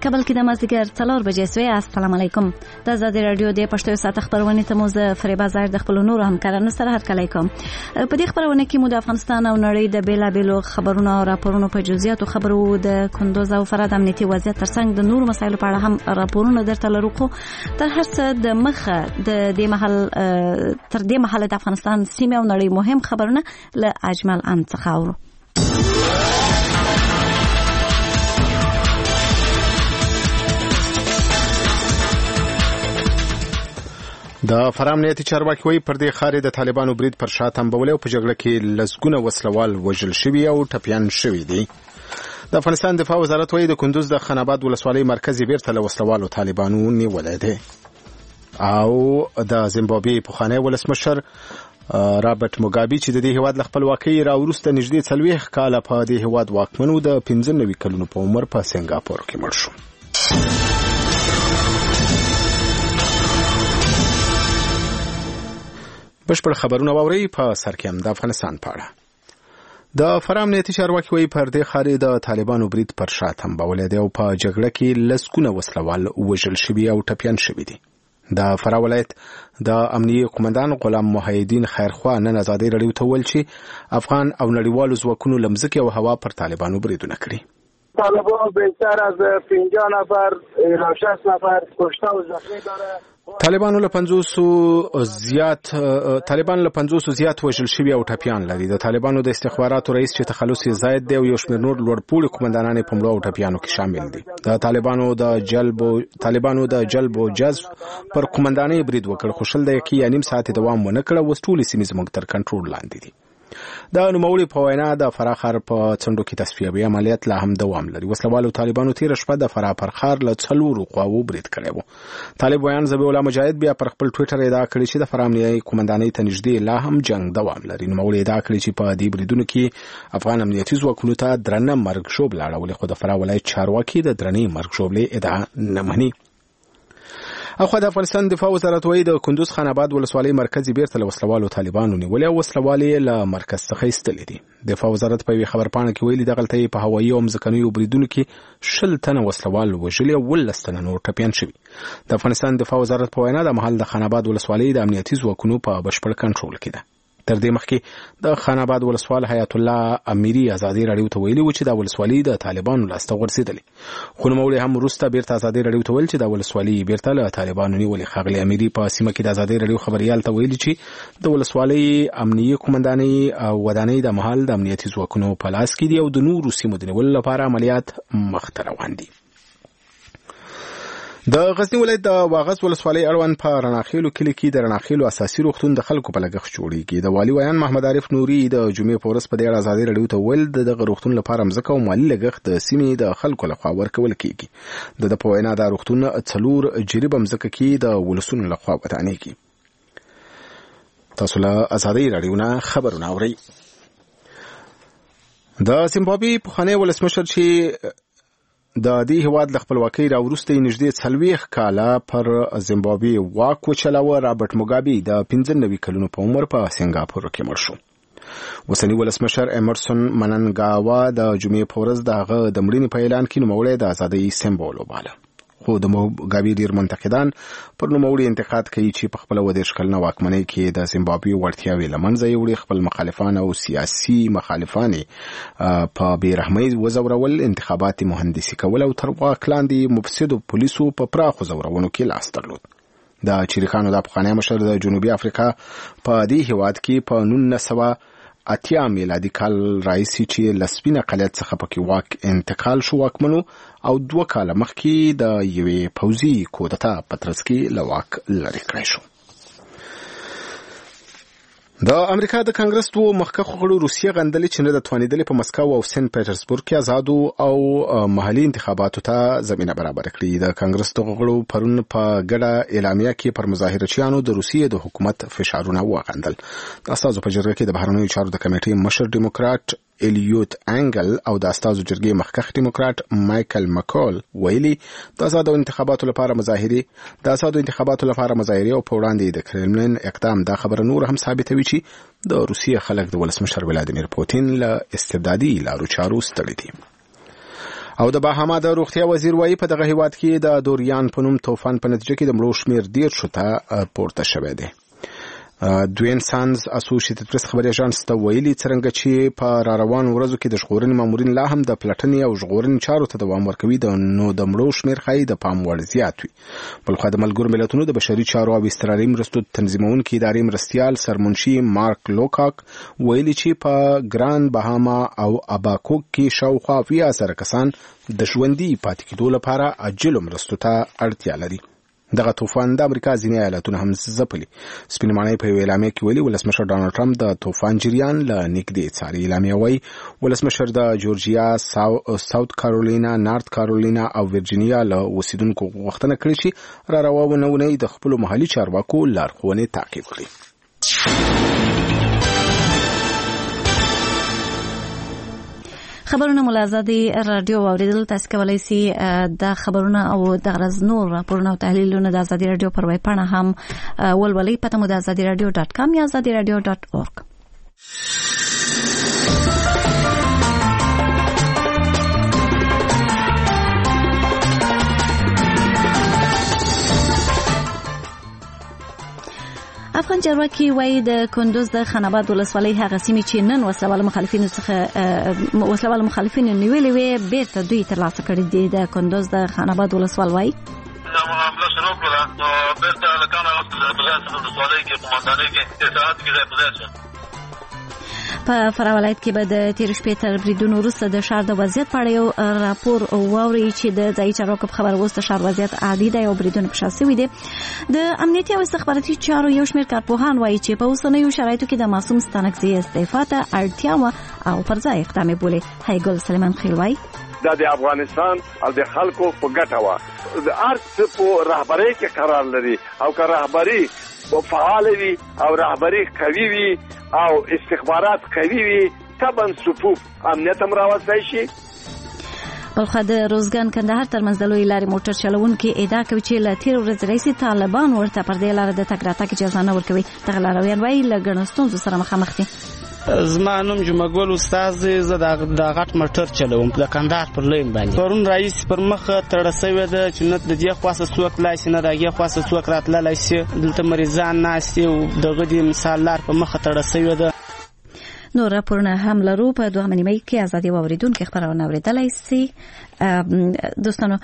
کابل کې د مازدیګر 4 بجې سوی. السلام علیکم. د آزادي رادیو د پښتو ساعت خبرونه ته مو زه فریبا زاهر د خپل نور همکارانو سره هرکلی کوم. په دې خبرونه کې مو د افغانستان او نړۍ د بیلابیلو خبرونو او راپورونو په جزئیاتو خبرو د کندوز او فراه د امنیتي وضعیت ترڅنګ د نورو مسایلو په اړه هم راپورونه درته لرو. خو تر هر څه د مخه د دې محل د افغانستان سیمه او نړۍ مهم خبرونه له اجمل ان څخه اورو. د فراه امنیتي چارواکي وایي پر دې ښار د طالبانو برید پر شا تنبولې او په جګړه کې لسګونه وسلوال وژل شوي او ټپیان شوي دي. د افغانستان دفاع وزارت وایي د کندوز د خناباد ولسوالۍ مرکز بیرته له وسلوالو طالبانو نیولی دی. او د زیمبابوې پخوانی ولسمشر رابرټ موګابي چې د دې هیواد له خپلواکۍ راوروسته نږدې 40 کاله په دې هیواد واکمن و، د 95 کلونو په عمر په سنګاپور کې مړ شو. بشپړ خبرونه واوري. په سر کې هم د افغانستان په اړه د فراه امنیتي چارواکي وایي پر دې ښار د طالبانو برید پر شا تنبولی دی او په جګړه کې لسګونه وسلوال وژل شوي او ټپیان شوي دي. د فراه ولایت د امنیه قومندان غلام محیدین خیرخوا نن آزادي رادیو ته ویل چې افغان او نړیوالو ځواکونو له مځکې او هوا پر طالبانو بریدونه کړي. طالبان بیشتر از 50 نفر الی 60 نفر کشته و زخمی داره. طالبانو له 500 زیات وژل شوي او ټپیان لري. د طالبانو د استخباراتو رئیس چې تخلص یې زاید دی او یو شمېر نور لوړپوړي قومندانان په مړو او ټپیانو کې شامل دي. د طالبانو د جلب او جذب پر قومندانۍ برید وکړ، خو 20 دقیقې یا نیم ساعت دوام ونه کړ. اوس ټولې سیمې زموږ تر کنټرول لاندې دي. د نوموړي په وینا د فراه ښار په څنډو کې تصفیوي عملیات لا هم دوام لري. وسلوالو طالبانو تېره شپه د فراه پر ښار له 4 خواوو برید کړی و. طالب ویان ذبیح الله مجاهد بیا پر خپل ټویټر ادعا کړې چې د فراه امنیتي قومندانۍ ته نږدې لا هم جنگ دوام لري. نوموړي ادعا کړې چې په دې بریدونو کې افغان امنیتي ځواکونو ته درنه مرګ ژوبله اړولې، خو د فراه ولایت چارواکي د درنې مرګ ژوبلې ادعا نه مني. اخو د افغانستان دفاع وزارت وایي د کندوز خاناباد ولسوالۍ مرکز بیرته له وسلوالو طالبانو نیولې او وسلوالې له مرکز څخه ایستلې دي. دفاع وزارت په خبرپاڼه کې ویلي دغلته په هوایي او ځمکنیو بریدونو کې 20 تنه وسلوال وژلي او 19 تنه نور ټپیان شوي. د افغانستان دفاع وزارت په وینا د محل د خاناباد ولسوالۍ د امنیتي ځواکونو په بشپړ کنټرول کې ده. تر دې مخکې د خاناباد ولسوال حیات الله امیری آزادي رادیو ته ویلي و چې د ولسوالۍ د طالبانو لاسته ورسېدلې، خو نوموړي هم وروسته بیرته آزادي رادیو ته ویل چې د ولسوالۍ بیرته له طالبانو نیولې. ښاغلي امیری په سیمه کې د آزادي رادیو خبريال ته ویلي چې د ولسوالۍ امنیه قومندانۍ او ودانۍ د محل د امنیتي ځواکونو په لاس کې دي او د نورو سیمو د نیولو لپاره عملیات مخته روان دي. د غزنی ولایت د واغظ ولسوالۍ اړوند په رڼاخیلو کلي کې د رڼاخیلو اساسي روغتون د خلکو په لګښت جوړیږي. د والي ویان محمد عارف نوري د جمعې په ورځ په دې اړه آزادي رادیو ته ویل دغه روغتون لپاره مځکه او مالي لګښت د سیمې د خلکو لخوا ورکول کیږي. د په وینا دا روغتون 4 جریبه مځکه کې د ولسونو لخوا ودانېږي. تاسو له آزادي رادیو نه خبرونه اورئ. د زیمبابوې پخوانی ولسمشر چې د دې هیواد د خپلواکۍ راوروسته نږدې 40 کاله پر زیمبابوې واک وچلاوه، رابرټ موګابي د 95 کلونو په عمر په سنګاپور کې مړ شو. اوسنی ولسمشر امرسون مننګاوا د جمعې په ورځ دغه د مړینې په اعلان کې نوموړی د ازادۍ سمبول وباله. خو د موګابي ډیر منتقدان پر نوموړي انتقاد کوي چې په خپل 20 کلنه واکمنۍ کې د زیمبابوې وړتیاوې له منځه یوړې، خپل مخالفان او سیاسي مخالفان په بیرحمۍ وزورول، انتخابات مهندسي کول او تر واک لاندې مفسدو پولیسو په پراخو زورونو کې لاس درلود. د چریکانو د پخوانی مشر د جنوبي افریقا په دې هیواد کې په 1980 میلادي کال راځي چې لسپین اقلیت څخه پکې واک انتقال شو واکمنو او 2 کاله مخکې د یوې پوځي کودتا په ترڅ کې له واک لرې کړی شو. د امریکا د کانګرس 2 مخکښو غړو روسیه غندلې چې نه د توانیدلې په مسکو او سنت پیټرزبورګ کې آزادو او محلي انتخاباتو ته زمينه برابر کړې. د کانګرس دغه غړو پرون په ګډه اعلامیه کې پر مظاهرچیانو د روسیې د حکومت فشارونه وغندل. د استازو په جرګه کې د بهرنیو چارو د کمیټې مشر ډیموکرات الیوت انګل او د استازو جرګې مخکښ ډیموکرات مایکل مکول ویلي د آزادو انتخاباتو لپاره مظاهره او په وړاندې د کرملین اقدام دا خبره نور هم ثابتوي چې د روسیې خلک د ولسمشر ولادیمیر پوتین له استبدادي لارو چارو ستړي دي. او د باهاما د روغتیا وزیر وايي په دغه هیواد کې د دوریان په نوم طوفان په نتیجه کې د مړو شمیر ډیر شوته پورته شوی دی. دوین سانز اسوسییټډ پریس خبري اژانس ته ویلي څنګه چې په روان ورځو کې د ژغورنې مامورین لا هم د پلټنې او ژغورنې چارو ته دوام ورکوي نو د مړو شمیر ښایي د پام وړ زیات وي. بلخو د ملګرو ملتونو د بشري چارو او استراري مرستو تنظیمونکي ادارې مرستیال سرمنشي مارک لوکاک ویلي چې په ګران بهاما او اباکوک کې شاوخوا 80,000 کسان د ژوندي پاتې کېدو لپاره عاجل مرستو ته اړتیا لري. دغه طوفان د امریکا ځینې ایالتونه هم ځپلي. سپین ماڼۍ په یوه اعلامیه کې ویلي ولسمشر ډانلډ ټرمپ د طوفان جریان له نږدې څاري. اعلامیه وایي ولسمشر د جورجیا، ساوث کارولینا، نارت کارولینا او ورجینیا له اوسیدونکو غوښتنه کړې چې را روانه ونې د خپلو محلي چارواکو لارښوونې تعقیب کړي. خبرونه ملازادي رادیو اوریدل تاسو کولای شئ د خبرونه او د غرض نور راپورونه او تحلیلونه د ازادي رادیو پر ویب پاڼه هم ولولئ. پته مو د azadiradio.com یا azadiradio.org. افغان چارواکي وایي د کندوز د خاناباد ولسوالۍ هغه سیمې چې نن وسلوال مخالفینو څخه وسلوال مخالفین نیولې وي بیرته دوی ترلاسه کړي دي. د کندوز د خاناباد ولسوال وایي معامله شروع کړه نو بیرته لکانه ولسوالۍ کې قوماندانۍ کې اطلاعات کې ځای په ځای شو. په فراه ولایت کې به د تیر شپې تر بریدونو وروسته د ښار د وضعیت په اړه یو راپور واوري چې د ځایي چارواکو په خبره وروسته ښار وضعیت عادي دی او بریدونه په شا سوي دي. د امنیتي او استخباراتي چارو یو شمېر کارپوهان وایي چې په اوسنیو شرایطو کې د معصوم ستانکزي استعفا ته اړتیا وه او پر ځای اقدام یې بولي. هایګل سلیمان خیل وایي دا د افغانستان او د خلکو په ګټه وه. د هر څه په رهبرۍ کې قرار لري او که رهبري فعال وي او رهبري قوي وي او استخبارات قوي وي طبعا صفوف امنیت هم راوستای شي. بلخو د روزګان کندهار ترمنځ د لوی لارې موټر چلوونکي ادعا کوي چې له تیر ورځې راهیسې طالبان ورته پر دې لاره د تګ راتګ اجازه نه ورکوي. دغه لارویان وایي له ګڼو ستونزو سره مخامخ دي. زما نوم جمعګل استاد، زه د غټ موټر چلوم د کندهار پر لین باندې. پرون رئیس پر مخ تړه سوی ده چې نه د دې خاصه څوک لای شي نه د هغې خاصه څوک راتللی شي. دلته مریضان ناست دي او دغه دې مثال لار په مخه تړه سوی ده. نور راپورونه هم لرو. په دوهمه نیمه کې ازادي واوریدونکو خبرونه اوریدلای شي. دوستانو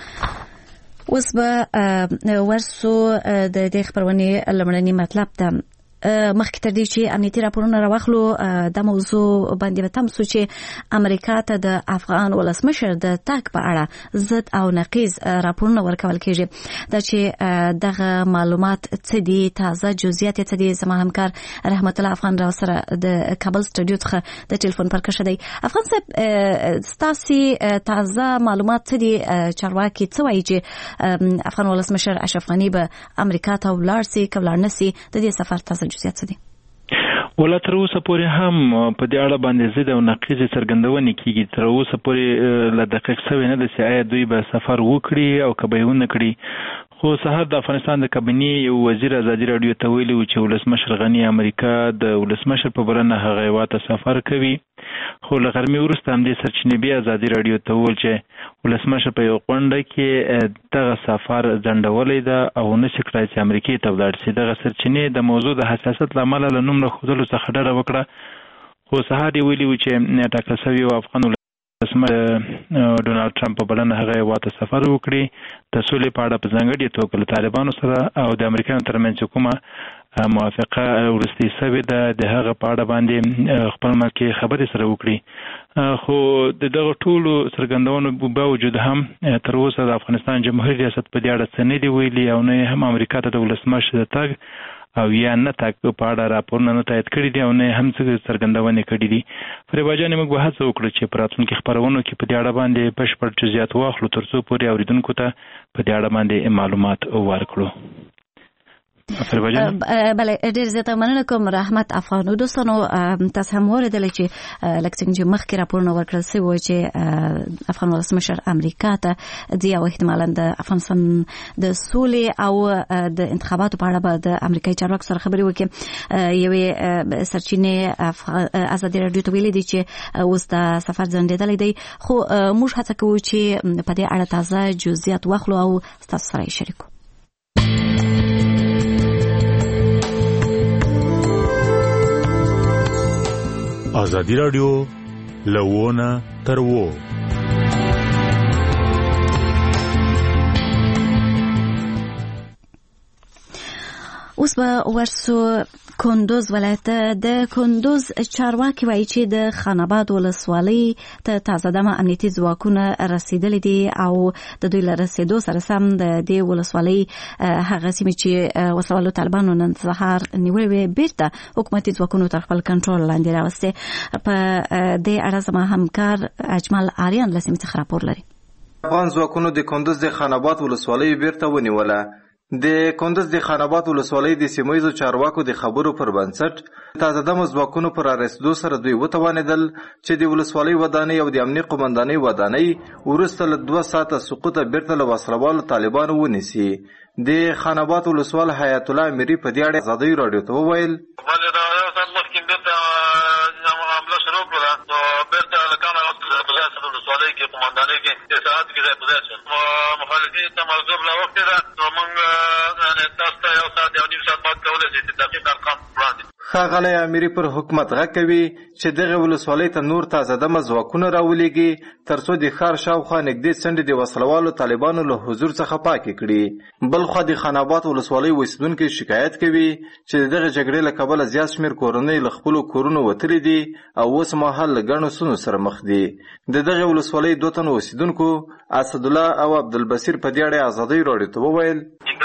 اوس به ورسو د دې خبرونې لمړنی مطلب ته مخکې تر دې چې امنیتي راپورونه راوخلو د موضوع باندې به تم سو چې امریکا ته د افغان ولسمشر د تګ په اړه ضد او نقیض راپورونه ورکول کېږي. دا چې دغه معلومات څه دي، تازه جزئیات څه دي، زما همکار رحمت الله افغان را سره د کابل سټوډیو څخه د ټلیفون پر کښه دی. افغان صاحب ستاسو تازه معلومات څه دي؟ چارواکي څه وایي چې افغان ولسمشر اشرف غني به امریکا ته ولاړ سي که ولاړ نه سي؟ د دې سفر تازه جزئیات څه دي؟ ولا تر اوسه پورې هم په دې اړه باندې ضد او نقیض څرګندونه کیږي. تر اوسه پورې له دقیق څه نه ده چې آیا دوی به سفر وکړي او که به یې ونه کړي. خو سهار د افغانستان د کابینې یو وزیر ازادي رادیو ته ویلي و چې ولسمشر غني امریکا د ولسمشر په بلنه هغه هیواد ته سفر کوي. خو له غرمې وروسته همدې سرچینې بیا ازادي رادیو ته وویل چې ولسمشر په یو غونډه کې دغه سفر ځنډولی ده او نشي کړای چې امریکې ته ولاړ شي. دغه سرچینې د موضوع د حساسیت له امله له نوم راښودلو څخه ډډه وکړه. خو سهار یې ویلي و چې ټاکل شوی و افغان ولسمشر ډونالډ ټرمپ په بلنه هغه هیواد ته سفر وکړي د سولې په اړه په ځانګړې توګه له طالبانو سره او د امریکایانو ترمنځ کومه موافقه وروستۍ شوې ده د هغه په اړه باندې خپل ملکي خبرې سره وکړي. خو د دغه ټولو څرګندونو باوجود هم تر اوسه د افغانستان جمهوریت ریاست په دې اړه څه نه دي ویلي او نه هم امریکا ته د ولسمشر د تګ او یا نه تک په اړه راپورونه نه تایید کړي دي او نه هم څه څرګندونه کړي دي. فریبا جان موږ به هڅه وکړو چې په راتلونکي خبرونو کې په دې اړه باندې بشپړ جزئیات واخلو ترڅو پورې اوریدونکو ته په دې اړه باندې معلومات ورکړو. بله ډېر زیاته مننه کوم رحمت افغانو. دوستانو تاسو هم اوریدل چې لکه څنګه چې مخکې راپورونه ورکړل شوي وو چې افغان ولسمشر امریکا ته ځي او احتمالاً د افغانستان د سولې او د انتخاباتو په اړه به د امریکایي چارواکو سره خبرې وکړي. یوې سرچینې ازادي راډیو ته ویلي دي چې اوس د سفر ځنډېدلی دی، خو موږ هڅه کوو چې په دې اړه تازه جزئیات واخلو او ستاسو سره یې شریکو. ازادي راډیو لوونه تر وو. اوس به ورسو کندوز ولایت. د کندوز چارواکي وایي چې د خان آباد ولسوالۍ ته تازه دمه امنیتي ځواکونه رسیدلي دي او د دوی له رسیدو سره سم د دې ولسوالۍ هغه سیمې چې وسلوالو طالبانو نن سهار نیولې وې بیرته حکومتي ځواکونو تر خپل کنټرول لاندې راوستې. په دې اړه زما همکار اجمل آریان له سیمې څخه راپور لري. افغان ځواکونو د کندوز د خان آباد ولسوالۍ بیرته ونیوله. د کندوز د خان آباد ولسوالۍ د سیمه‌ییزو چارواکو د خبرو پر بنسټ تازه دمه ځواکونو پر رسیدو سره دوی وتوانېدل چې د ولسوالۍ ودانۍ او د امنیه قومندانۍ ودانۍ وروسته له 2 ساعته سقوطه بیرته له وسلوالو طالبانو ونیسي. د خان آباد ولسوال حیات الله امیري په دې اړه ازادي راډیو ته وویل ښاغلی امیري پر حکومت غږ کوي چې دغه ولسوالۍ ته نور تازه دمه ځواکونه راولېږي ترڅو د ښار شاوخوا نږدې څنډې د وسلوالو طالبانو له حضور څخه پاکې کړي. بلخوا د خان آباد ولسوالۍ اوسېدونکي شکایت کوي چې دغه جګړې له کبله زیات شمېر کورنۍ له خپلو کورونو وتلي دي او اوس مهال له ګڼو ستونزو سره مخ دي. د دغه ولسوالۍ 2 تنو اوسېدونکو اسدالله او عبدالبصیر په دې اړه ازادۍ راډیو ته وویل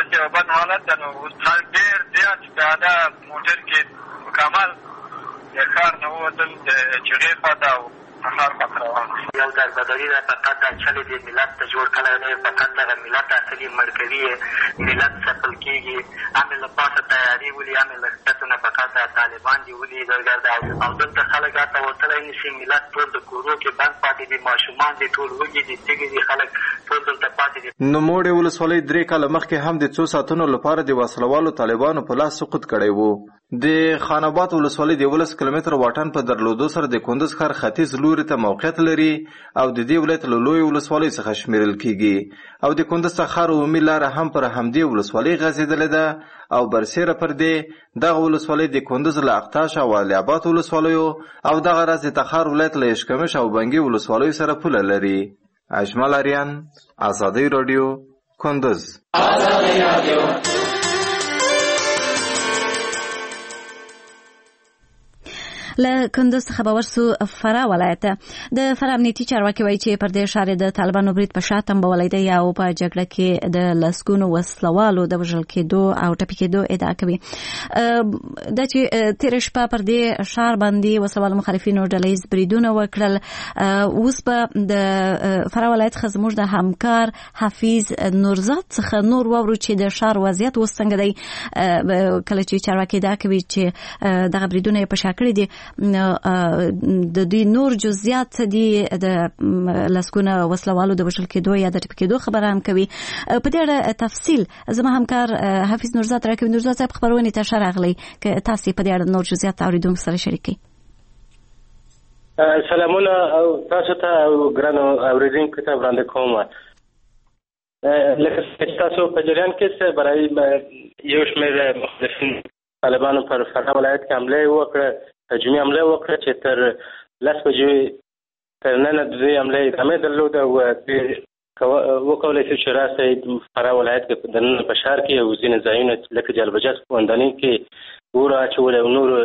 کمال د ښار نه ووتل د چغې خواته او ښار خواته روان یو دربدري ده فقط دا چلې د ملت ته جوړ کړی دی، فقط دغه ملت اصلي مړ کوي ملت سفل کېږي. امې له پاسه تیاري ولي، امې له ښکته نه فقط دا طالبان دي ولي او دلته خلک هلته وتلی نه شي. ملت ټول د کورو کې بند پاتې دي، ماشومان دي ټول وږي دي تږي دي، خلک ټول دلته پاتې دي. نوموړې ولسوالۍ 3 کاله مخکې هم د 2 ساعتونو لپاره د وسلوالو طالبانو په لاس سقوط کړی و. د خان آباد ولسوالۍ د 11 کیلومتره واټن په درلودو سره د کندوز ښار ختیځ لوري ته موقعیت لري او د دې ولایت له لویو ولسوالیو څخه شمیرل کیږي او د کندوز څخه ښار عمومي لاره هم پر همدې ولسوالۍ غځېدلې ده او برسېره پر دې دغه ولسوالۍ د کندوز له اقتاش او علي آباد ولسوالیو او دغه راز د تخار ولایت له اشکمش او بنګي ولسوالیو سره پوله لري. اجمل آریان، ازادي راډیو، کندوز. ازادي راډیو. له کندوز څخه به ورسو فراه ولایت. د فراه امنیتي چارواکي وایي چې پر دې ښار د طالبانو برید په شا تنبولی دی او په جګړه کې د لسګونو وسلوالو د وژل کېدو او ټپي کېدو ادعا کوي. دا چې تېره شپه پر دې ښار باندې وسلوالو مخالفینو ډله ییز بریدونه وکړل. اوس به د فراه ولایت څخه زموږ د همکار حفیظ نورزاد څخه نور واورو چې د ښار وضعیت اوس څنګه دی کله چې چارواکي ادعا کوي چې دغه بریدونه یې په شا کړي دي. د دوی نور جزئیات دي د لسګونه وسلوالو د وژل کېدو یا د ټپي کېدو خبره هم کوي. په دې اړه تفصیل زما همکار حفیظ نورزاد راکوي. نورزاد صاحب خبرونه ته ښه راغلی که تاسو په دې اړه نور جزئیات اوریدونکو سره شریکئ. سلامونه او تاسو ته او ګرانو اوریدونکو ته وړاندې کوم. لکه تاسو په جریان کې برای یو شمېر مخالفین طالبانو پر فراه ولایت کې حمله وکړه، هجومي حمله وکړه چې تر 10 بجې تر ننه د دې حملې ادامه درلوده او وکولای شو چې راسي فراه ولایت کې د نن په ښار کې او ځینې ځایونه لکه جلبجات قومندانۍ کې اور اچول او نور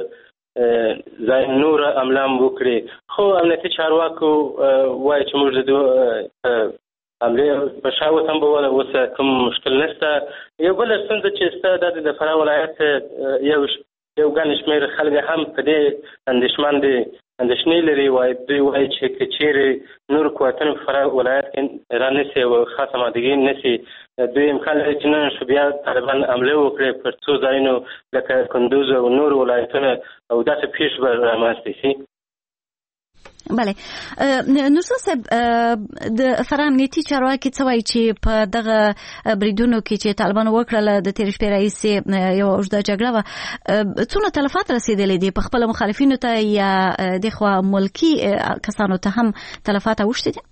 حمله وکړي. خو امنیتي چارواکو وایي چې موږ د حملې په شا وتنبوله اوس کوم مشکل نشته. یو بله ستونزه چې شته دا د فراه ولایت یو ګڼ شمېر خلک هم په دې اندېښمن دي اندېښنې لري. دوی وایي چې که چیرې نور قوتونه په فراه ولایت کې رانیسي او خاصه آمادګي نیسي، دوی امکان لري چې نن شو بیا طالبان حمله وکړي پر څو ځایونو لکه کندوز او نور ولایتونه او داسې پیښې به رامنځته شي. بله نورزا صاحب د فراه امنیتي چارواکي څه وایي چې په دغه بریدونو کې چې طالبانو وکړل د تېرې شپې راهیسې یوه اوږده جګړه وه، څونه تلفات رسېدلي دي په خپله مخالفینو ته یا دخوا ملکي کسانو ته هم تلفات اوښتي دي؟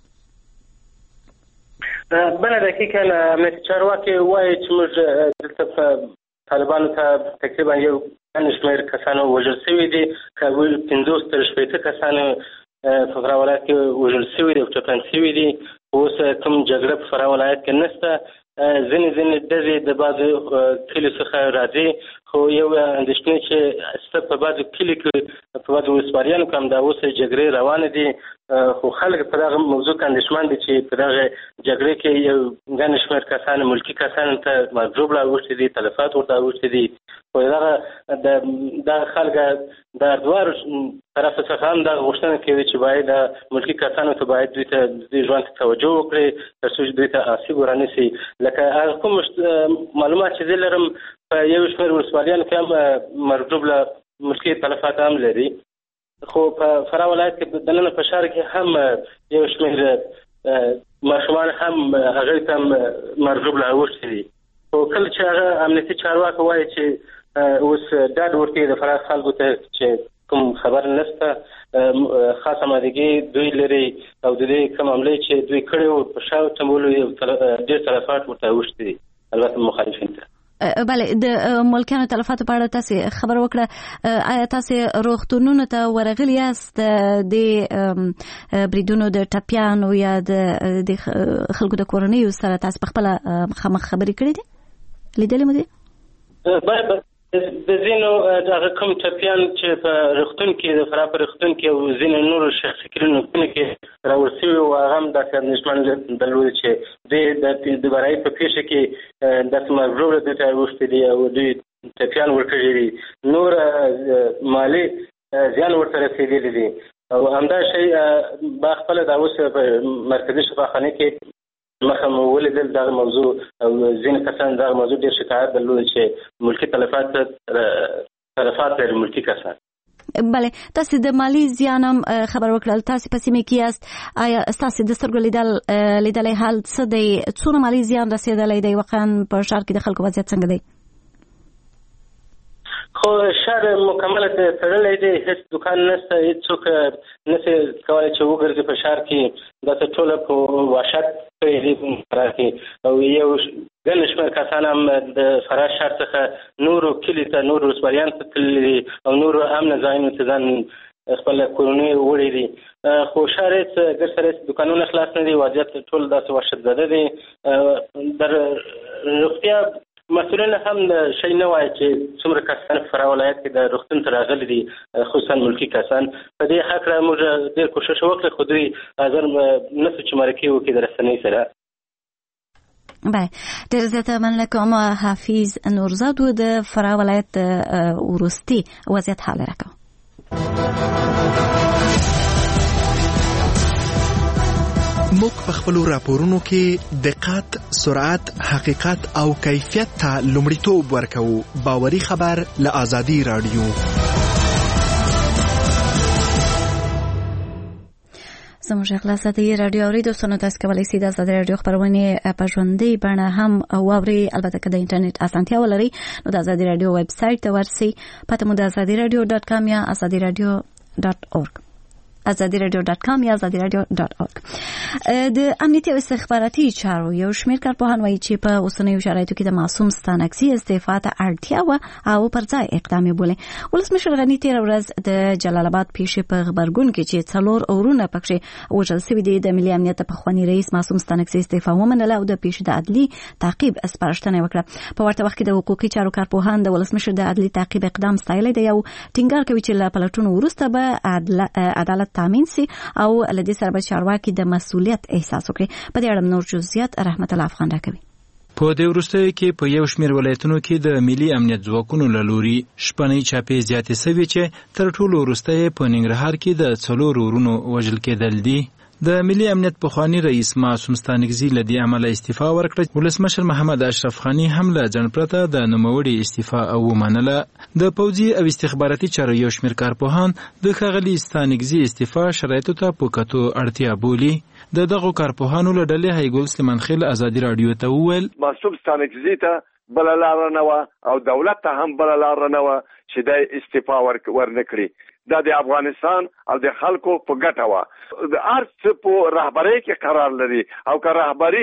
بله دقیقا امنیتي چارواکي وایي چې موږ دلته طالبانو ته تقریبا یو شمېر کسانو وژل شوي دي، 50 تر 80 کسانو په فراه ولایت کې وژل شوي دي او ټپیان شوي دي. اوس کوم جګړه په فراه ولایت کې نشته. ځینې ډزې د بعضو کلیو څخه راځي، خو یو اندېښنې چې په بعضو کلیو کې په بعضو ولسوالیانو کې هم دا اوس جګړې روانې دي، خو خلک په دغه موضوع کې اندېښمن دي چې په دغه جګړې کې یو ګڼ شمېر کسان ملکي کسانو ته ژوبله اوښتي دي، تلفات ورته اوښتي دي. خو دغه خلک د دواړو طرفو څخه هم دغه غوښتنه کوي چې باید ملکي کسانو ته باید دوی ته دوی ژوند ته توجه وکړي تر څو چې دوی ته آسیب ورانیسي. لکه هغه کوم معلومات چې زه لرم په یو شمېر ولسوالیانو کې هم مرجوبله ملکي تلفات هم لري، خو په فراه ولایت کې دننه په ښار کې هم یو شمېر ماشومان هم هغوی ته هم مرجوبله اوښتي دي. خو کله چې هغه امنیتي چارواکي وایي چې اوس ډاډ ورکوي د فراه خلکو ته چې کوم خبر نشته، خاصه آمادګي دوی لري او د دې کوم حملې چې دوی کړې وو په شاو تمولو ډېر تلفات ورته اوښتي دي البته مخالفین ته. بله د ملکیانو تلفاتو په اړه تاسې خبر وکړه، آیا تاسې روغتونونو ته ورغلي یاست د بریدونو د ټپیانو یا د خلکو د کورنیو سره تاسې په خپله مخامخ خبرې کړې دي؟ لیدلې مو دي؟ د ځینو دغه کوم ټپیان چې په روغتون کې د فراه په روغتون کې او ځینو نورو شخصي کلینیکونو کې راوړل شوي وو، هغه هم داسې اندېښمن درلود چې دوی د برایي په پیښه کې داسې مغروره دوی ته اوښتي دي او دوی ټپیان ورکړي دي، نور مالي زیان ورته رسېدلی دي. او همدا شی با خپله دا اوس په مرکزي شفاخانه کې مخه مو ولیدل دغه موضوع او ځینې کسان دغه موضوع ډېر شکایت درلود چې ملکي تلفات لري ملکي کسان. بله تاسې د مالی زیان هم خبر وکړل، تاسې په سیمه کې یاست، آیا ستاسې د سترګو لیدلی حال څه دی؟ څونه مالی زیان رسېدلی دی؟ واقعا په ښار کې د خلکو وضعیت څنګه دی؟ خو ښار مکمله تړلی دی، هیڅ دکان نشته، هیڅوک نشي کولی چې وګرځي په ښار کې، داسې ټوله په وحشت کړی دي په فراه کې. او یو ګڼ شمېر کسان هم د فراه ښار څخه نورو کلي ته نورو ولسوالیانو ته تللي دي او نورو امنه ځایونو ته ځان خپله کورنۍ وړي دي. خو ښار هېڅ ګډ سره هېڅ دکانونه خلاص نه دي، وضعیت ټول داسې وحشت زده دی. در روغتیا مسؤلین هم شی نه وایي چې څومره کسان په فراه ولایت کې د روغتون ته راغلي دي، خصوصا ملکي کسان. په دې هکله موږ ډېر کوښښ وکړی خو دوی حاضر نه شو چې مرکې وکړي د رسنۍ سره. بله ډېر زیاته مننه کوم حافظ نورزاد و د فراه ولایت وروستي وضعیت حال راکړ. موږ په خپلو راپورونو کې دقت، سرعت، حقیقت او کیفیت ته لومړیتوب ورکوو. باوري خبر له آزادي رادیو. زموږ غلا آزادي رادیو اوریدونکو تاسو کولی شئ د آزادي رادیو خبرونه په ژوندۍ بڼه هم واورئ. البته که د انټرنیټ اسانتیا ولرئ نو د آزادي رادیو ویب سټ ته ورسئ، پته مو د azadiradio.com یا azadiradio.org azadiradio.com یا azadiradio.org. د امنیتي او استخباراتي چارو یو شمېر کارپوهان وایي چې په اوسنیو شرایطو کې د معصوم ستانکزي استعفا ته اړتیا وه او پر ځای اقدام یې بولي. ولسمشر غني تېره ورځ د جلال آباد پیښې په غبرګون کې چې 4 اورونه پکښې وژل شوي دي د ملي امنیت پخواني رئیس معصوم ستانکزي استعفا ومنله او د پیښې د عدلي تعقیب سپارښتنه وکړه. په ورته وخت کې د حقوقي چارو کارپوهان د ولسمشر د عدلي تعقیب اقدام ستایلی دی او ټینګار کوي چې له پلټونو وروسته به عدالت تامین سي او لدې سره به چارواکي د مسؤلیت احساس وکړي. په دې اړه نور جزئیات رحمت الله افغان راکوي. په دې وروستیو کې په یو شمېر ولایتونو کې د ملي امنیت ځواکونو له لوري شپنۍ چاپې زیاتې سوي چې تر ټولو وروسته په ننګرهار کې د 4 ورونو وژل کېدل دي. د ملي امنیت پخوانی رئیس معصوم ستانکزي له دې امله استعفا ورکړه. ولسمشر محمد اشرف غني هم له ځنډ پرته د نوموړي استعفا ومنله. د پوځي او استخباراتي چارو یو شمېر کارپوهان د ښاغلي ستانکزي استعفا شرایطو ته په کتو اړتیا بولي. د دغو کارپوهانو له ډلې هیګل سلیمان خیل ازادي راډیو ته وویل معصوم ستانکزي ته بل لار نه و او دولت ته هم بل لار نه و چې د استعفا ورنکړي. دا د افغانستان او د خلکو په ګټه و. د ارڅ په رهبرۍ کې قرار لري او که رهبري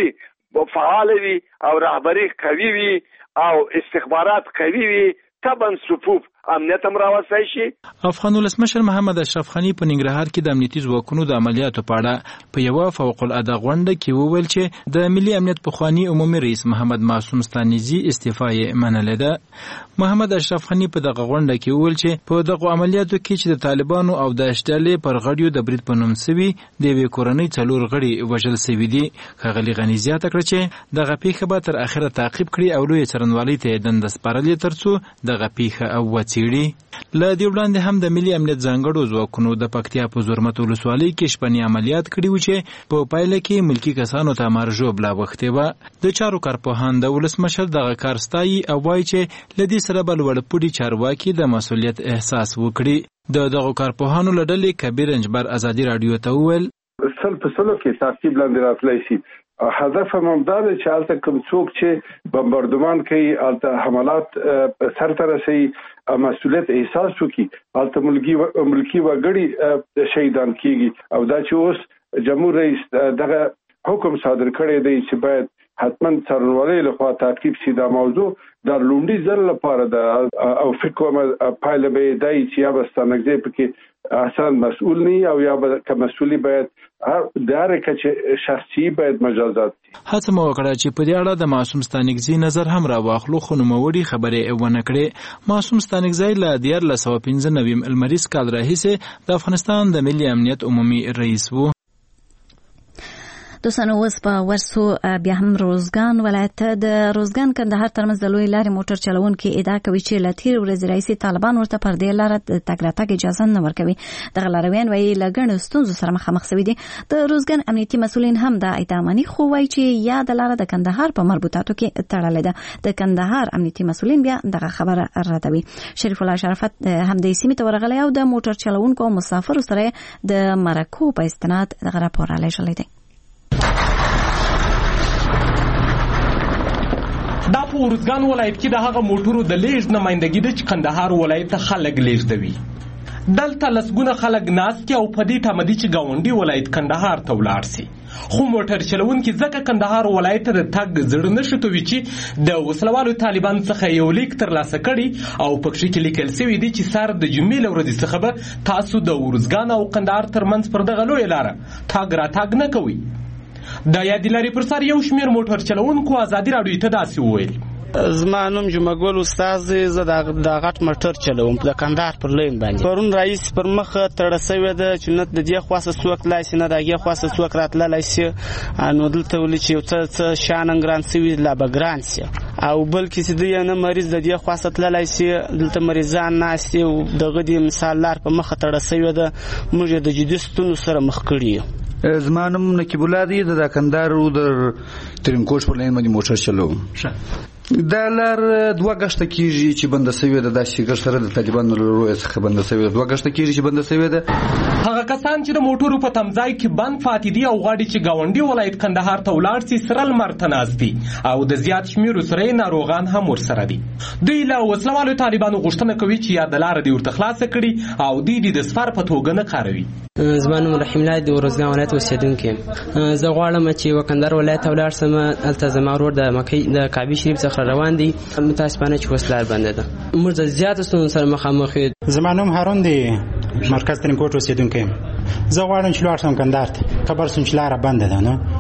فعال وي او رهبري قوي وي او استخبارات قوي وي طبعا صفوف امنیت هم راوستای شي. افغان ولسمشر محمد اشرف غني په ننګرهار کې د امنیتي ځواکونو د عملیاتو په اړه په یوه فوق العاده غونډه کې وویل چې د ملي امنیت پخوانی عمومي رئیس محمد معصوم ستانکزي استعفا یې منلې ده. محمد اشرف غني په دغه غونډه کې وویل چې په دغو عملیاتو کې چې د طالبانو او د اشډالې پر غړیو د برید په نوم سوي د یوې کورنۍ 4 غړي وژل سوي دي. ښاغلي غني زیاته کړه چې دغه پیښه به تر اخره تعقیب کړي او لویې څارنوالۍ ته یې دنده سپارلې تر څو دغه پیښه وڅېړي. له دې وړاندې هم د ملي امنیت ځانګړو ځواکونو د پکتیا په زرمت ولسوالۍ کې شپني عملیات کړي وو چې په پایله کې ملکي کسانو ته مار ژوبله وختې وه. د چارو کارپوهان د ولسمشر دغه کار ستایي او وایي چې له دې سره به لوړپوړي چارواکي د مسؤلیت احساس وکړي. د دغو کارپوهانو له ډلې کبیر انجبر ازادي راډیو ته وویل سل په سلو کې تعقیب لاندې راتلی شي. هدف هم دا دی چې هلته کوم څوک چې بمباردمان کوي هلته حملات سرته رسوي مسؤلیت احساس وکړي. هلته ملکي وګړي شهیدان کیږي او دا چې اوس جمهور رئیس دغه حکم صادر کړی دی چې باید حتما څارنوالۍ لخوا تعقیب شي دا موضوع. دا لومړي ځل لپاره ده او فکر کوم پایله به دی چې یا به ستانکزي پکې اصلا مسؤول نه او یا به که مسؤلی باید داره که شخصي باید مجازات دي. هڅه مو وکړه چې په دې اړه د معصوم ستانکزي نظر هم راواخلو خو نوموړي خبرې ونه کړې. معصوم ستانکزي له 1995 المریز کال راهیسې د افغانستان د ملي امنیت عمومي رئیس وو. دوستانو اوس په ورسو بیا هم روزګان ولایت د روزګان کندهار ترمنځ د لوی لارې موټر چلوونکي ادعا کوي چې له تېرې ورځې راهیسې طالبان ورته پر دې لاره د تګ راتګ اجازه نه ورکوي. دغه لارویان وایي له ګڼو ستونزو سره مخامخ شوي دي. د روزګان امنیتي مسؤلین هم دا ادعا مني خو وایي چې یا د لاره د کندهار په مربوطاتو کې تړلې ده. د کندهار امنیتي مسؤلین بیا دغه خبره ردوي. شریف الله شرافت هم د سیمې ته ورغلی او د موټر چلوونکو او مسافرو سره د مرکو په استناد دغه راپور رالیږلی دی. دا په ورزګان ولایت کې د هغه موټرو د لیږد نمایندګي ده چې کندهار ولایت ته خلک لیږدوي. دلته لسګونه خلک ناست او په دې تمه دي چې ګاونډي ولایت کندهار ته ولاړ سي. خو موټر چلوونکي ځکه کندهار ولایت ته د تګ زړه نه شتوي چې د وسلوالو طالبان څخه یو لیک ترلاسه کړي او پکې کې لیکل شوی دی چې سار د جمعې له ورځې څخه به تاسو د ورزګان او کندهار ترمنځ پر دغه لویه لاره تګ راتګ نه کوئ. د یادې لارې پر سر یو شمېر موټر چلوونکو ازادي راډیو ته داسې وویل زما نوم جمعګل استاد زه د غټ موټر چلوم د کندهار پر لین باندې. پرون رئیس پر مخ تړه سوی ده چې نه د دې خواصه څوک لای شي نه د هغې خواصه څوک راتللی شي. نو دلته ولي چې یو څه شیان ګران سوي لا به ګران شي او بلکې چې دوی نه مریض د دې خواصه تللی شي. دلته مریضان ناست دي او دغه د مثال لار په مخه تړه سوې ده. موږ یې د جدي ستونزو سره مخ کړي یو. زما نوم نقیب الله دی د کندهار د ترینکوټ پر لین باندې موټر چلوم. دا لار 2 غشته کیږي چې بنده سوي ده. دا شي ګر سره د طالبانو له لوري څخه بنده سوي ده. 2 غشته کیږي چې بنده سوي ده. هغه کسان چې د موټرو په تمځای کې بند فاتې دي او غواړي چې ګاونډي ولایت کندهار ته ولاړ سي سره لمر ته ناست دي او د زیات شمېرو سره یې ناروغان هم ورسره دي. دوی له وسلوالو طالبانو غوښتنه کوي چې یا د لارې دې ورته خلاصه کړي او دوی د سفر په توګه نه کاروي. زما نوم رحیم الله د روزګان ولایت اوسېدونکی یم. زه غواړم چې کندهار ولایت ته ولاړ سم. هلته زما ورور د مکې د کعبې شریف څخه روان دی. متاسفانه چې اوس لار بنده ده. موږ د زیاتو ستونزو سره مخامخ یو. زما نوم هارون دی مرکز ترینکوټ اوسېدونکی یم. زه غواړم چې لاړ شم کندهار ته. خبر شوم چې لاره بنده ده. نو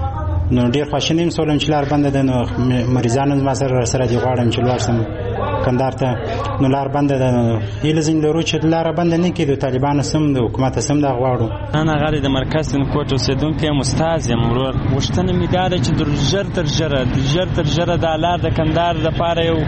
نو ډیر خوشاله یم سولم چې لار بنده ده. نو مریضانو ما سره دی غواړم چې لاړ شم کندهار ته. نو لار بنده ده، هیله زین لرو چې لار بنده نه کړي. طالبانو سم د حکومت سم دا غواړو. انا غاړي د مرکز کوټ اوسیدونکو مستاز یم ورور. وشتنه می دار چې در ژر تر د لار د کندهار د پاره یو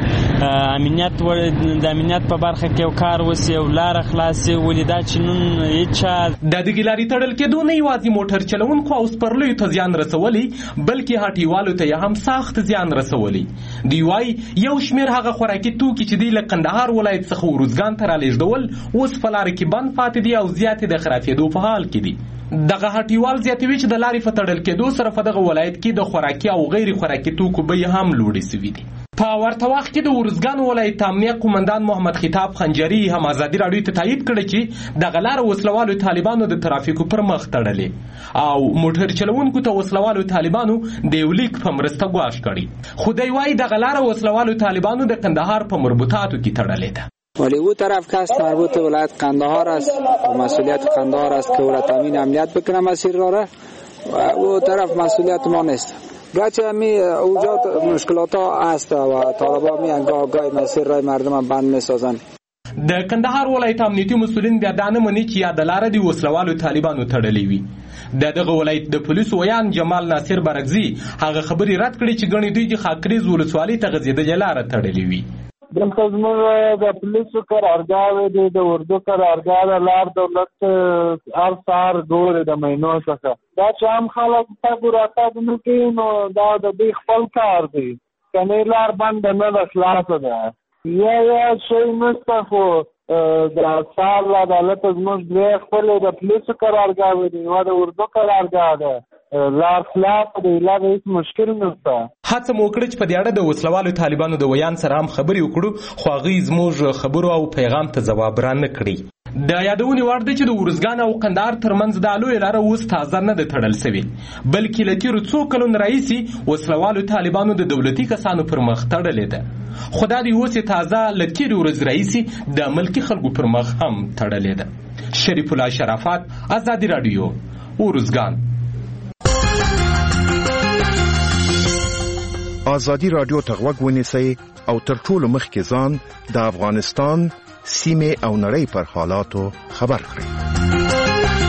امنیت په برخه کې یو کار وسی او لار خلاصي ولیدا چې نن هیڅ د دګلاري تړل کېدو نه یوازې موټر چلوونکو او سپرلیو ته زیان رسولي بلکې هټیوالو ته هم سخت زیان رسولي. دی وای یو شمیر هغه خوراکي توکي چې دی له قندهار ولایت څخه ورزګان ته رالیږدول اوس په لار کې بند پاتې دي او زیاتې د خرافېدو په حال کې دي. دغه هټیوال زیاتوي چې د لارې په تړل کېدو سره په دغه ولایت کې د خوراکي او غیر خوراکي توکو بیې هم لوړې سوي دي. په ورته وخت کې د ورزګان ولایت امنیه قومندان محمد خطاب خنجری هم ازادي راډیو ته تایید کړی چې دغه لار وسلوالو طالبانو د ترافیکو پر مخ تړلې او موټر چلوونکو ته وسلوالو طالبانو د یو لیک په مرسته ګواښ کړي. خو دی وایي دغه لار وسلوالو طالبانو د کندهار په مربوطاتو کې تړلې ده. ولی او طرف که است مربوط ولایت قندهار است و مسئولیت قندهار است که او را تامین امنیت بکنه مسیر را و او طرف مسئولیت ما نیست. گرچه می اوجا مشکلات ها است و طالبان می گاهی مسیر رای مردم بند می سازند. د کندهار ولایت امنیتي مسولین بیا دا نه مني چې یا د لارې د وسلوالو طالبانو تړلې وي. د دغه ولایت د پولیسو ویان جمال ناصر برغزي هغه خبري رد کړي چې ګڼي دوی د خاکریز ولسوالۍ ته غځېدلې لاره تړلې وي. دلته زموږ د پولیسو قرارګاه دی، د اردو قرارګاه د لار دولت هر سهار ګوري د مینو څخه. دا چې عام خلک تګ راتګ نه کوي نو دا د دوی خپل کار دی. کنې لار بنده نه ده، خلاصه ده. یا شی نشته خو د سهار له عدالته زموږ دوی خپلې د پولیسو قرارګاه دی، یوه د اردو قرارګاه ده. لار خلاف دی، لار هیڅ مشکل نشته. هڅه مو وکړه چې په دې اړه د وسلوالو طالبانو د ویان سره هم خبرې وکړو خو هغوی زموږ خبرو او پیغام ته ځواب را نه کړي. د یادونې وړ دی چې د ورزګان او قندهار ترمنځ دا لویه لاره اوس تازه نه ده تړل سوې بلکې له تېرو څو کلونو راهیسې وسلوالو طالبانو د دولتي کسانو پر مخ تړلې ده. خو دا د اوس تازه له تېرې ورځې راهیسې د ملکي خلکو پر مخ هم تړلې ده. شریف الله شرافت، ازادي راډیو، ورزګان. ازادي راډیو ته غوږ ونیسئ او تر ټولو مخکې ځان د افغانستان سیمې او نړۍ پر حالاتو خبر کړئ.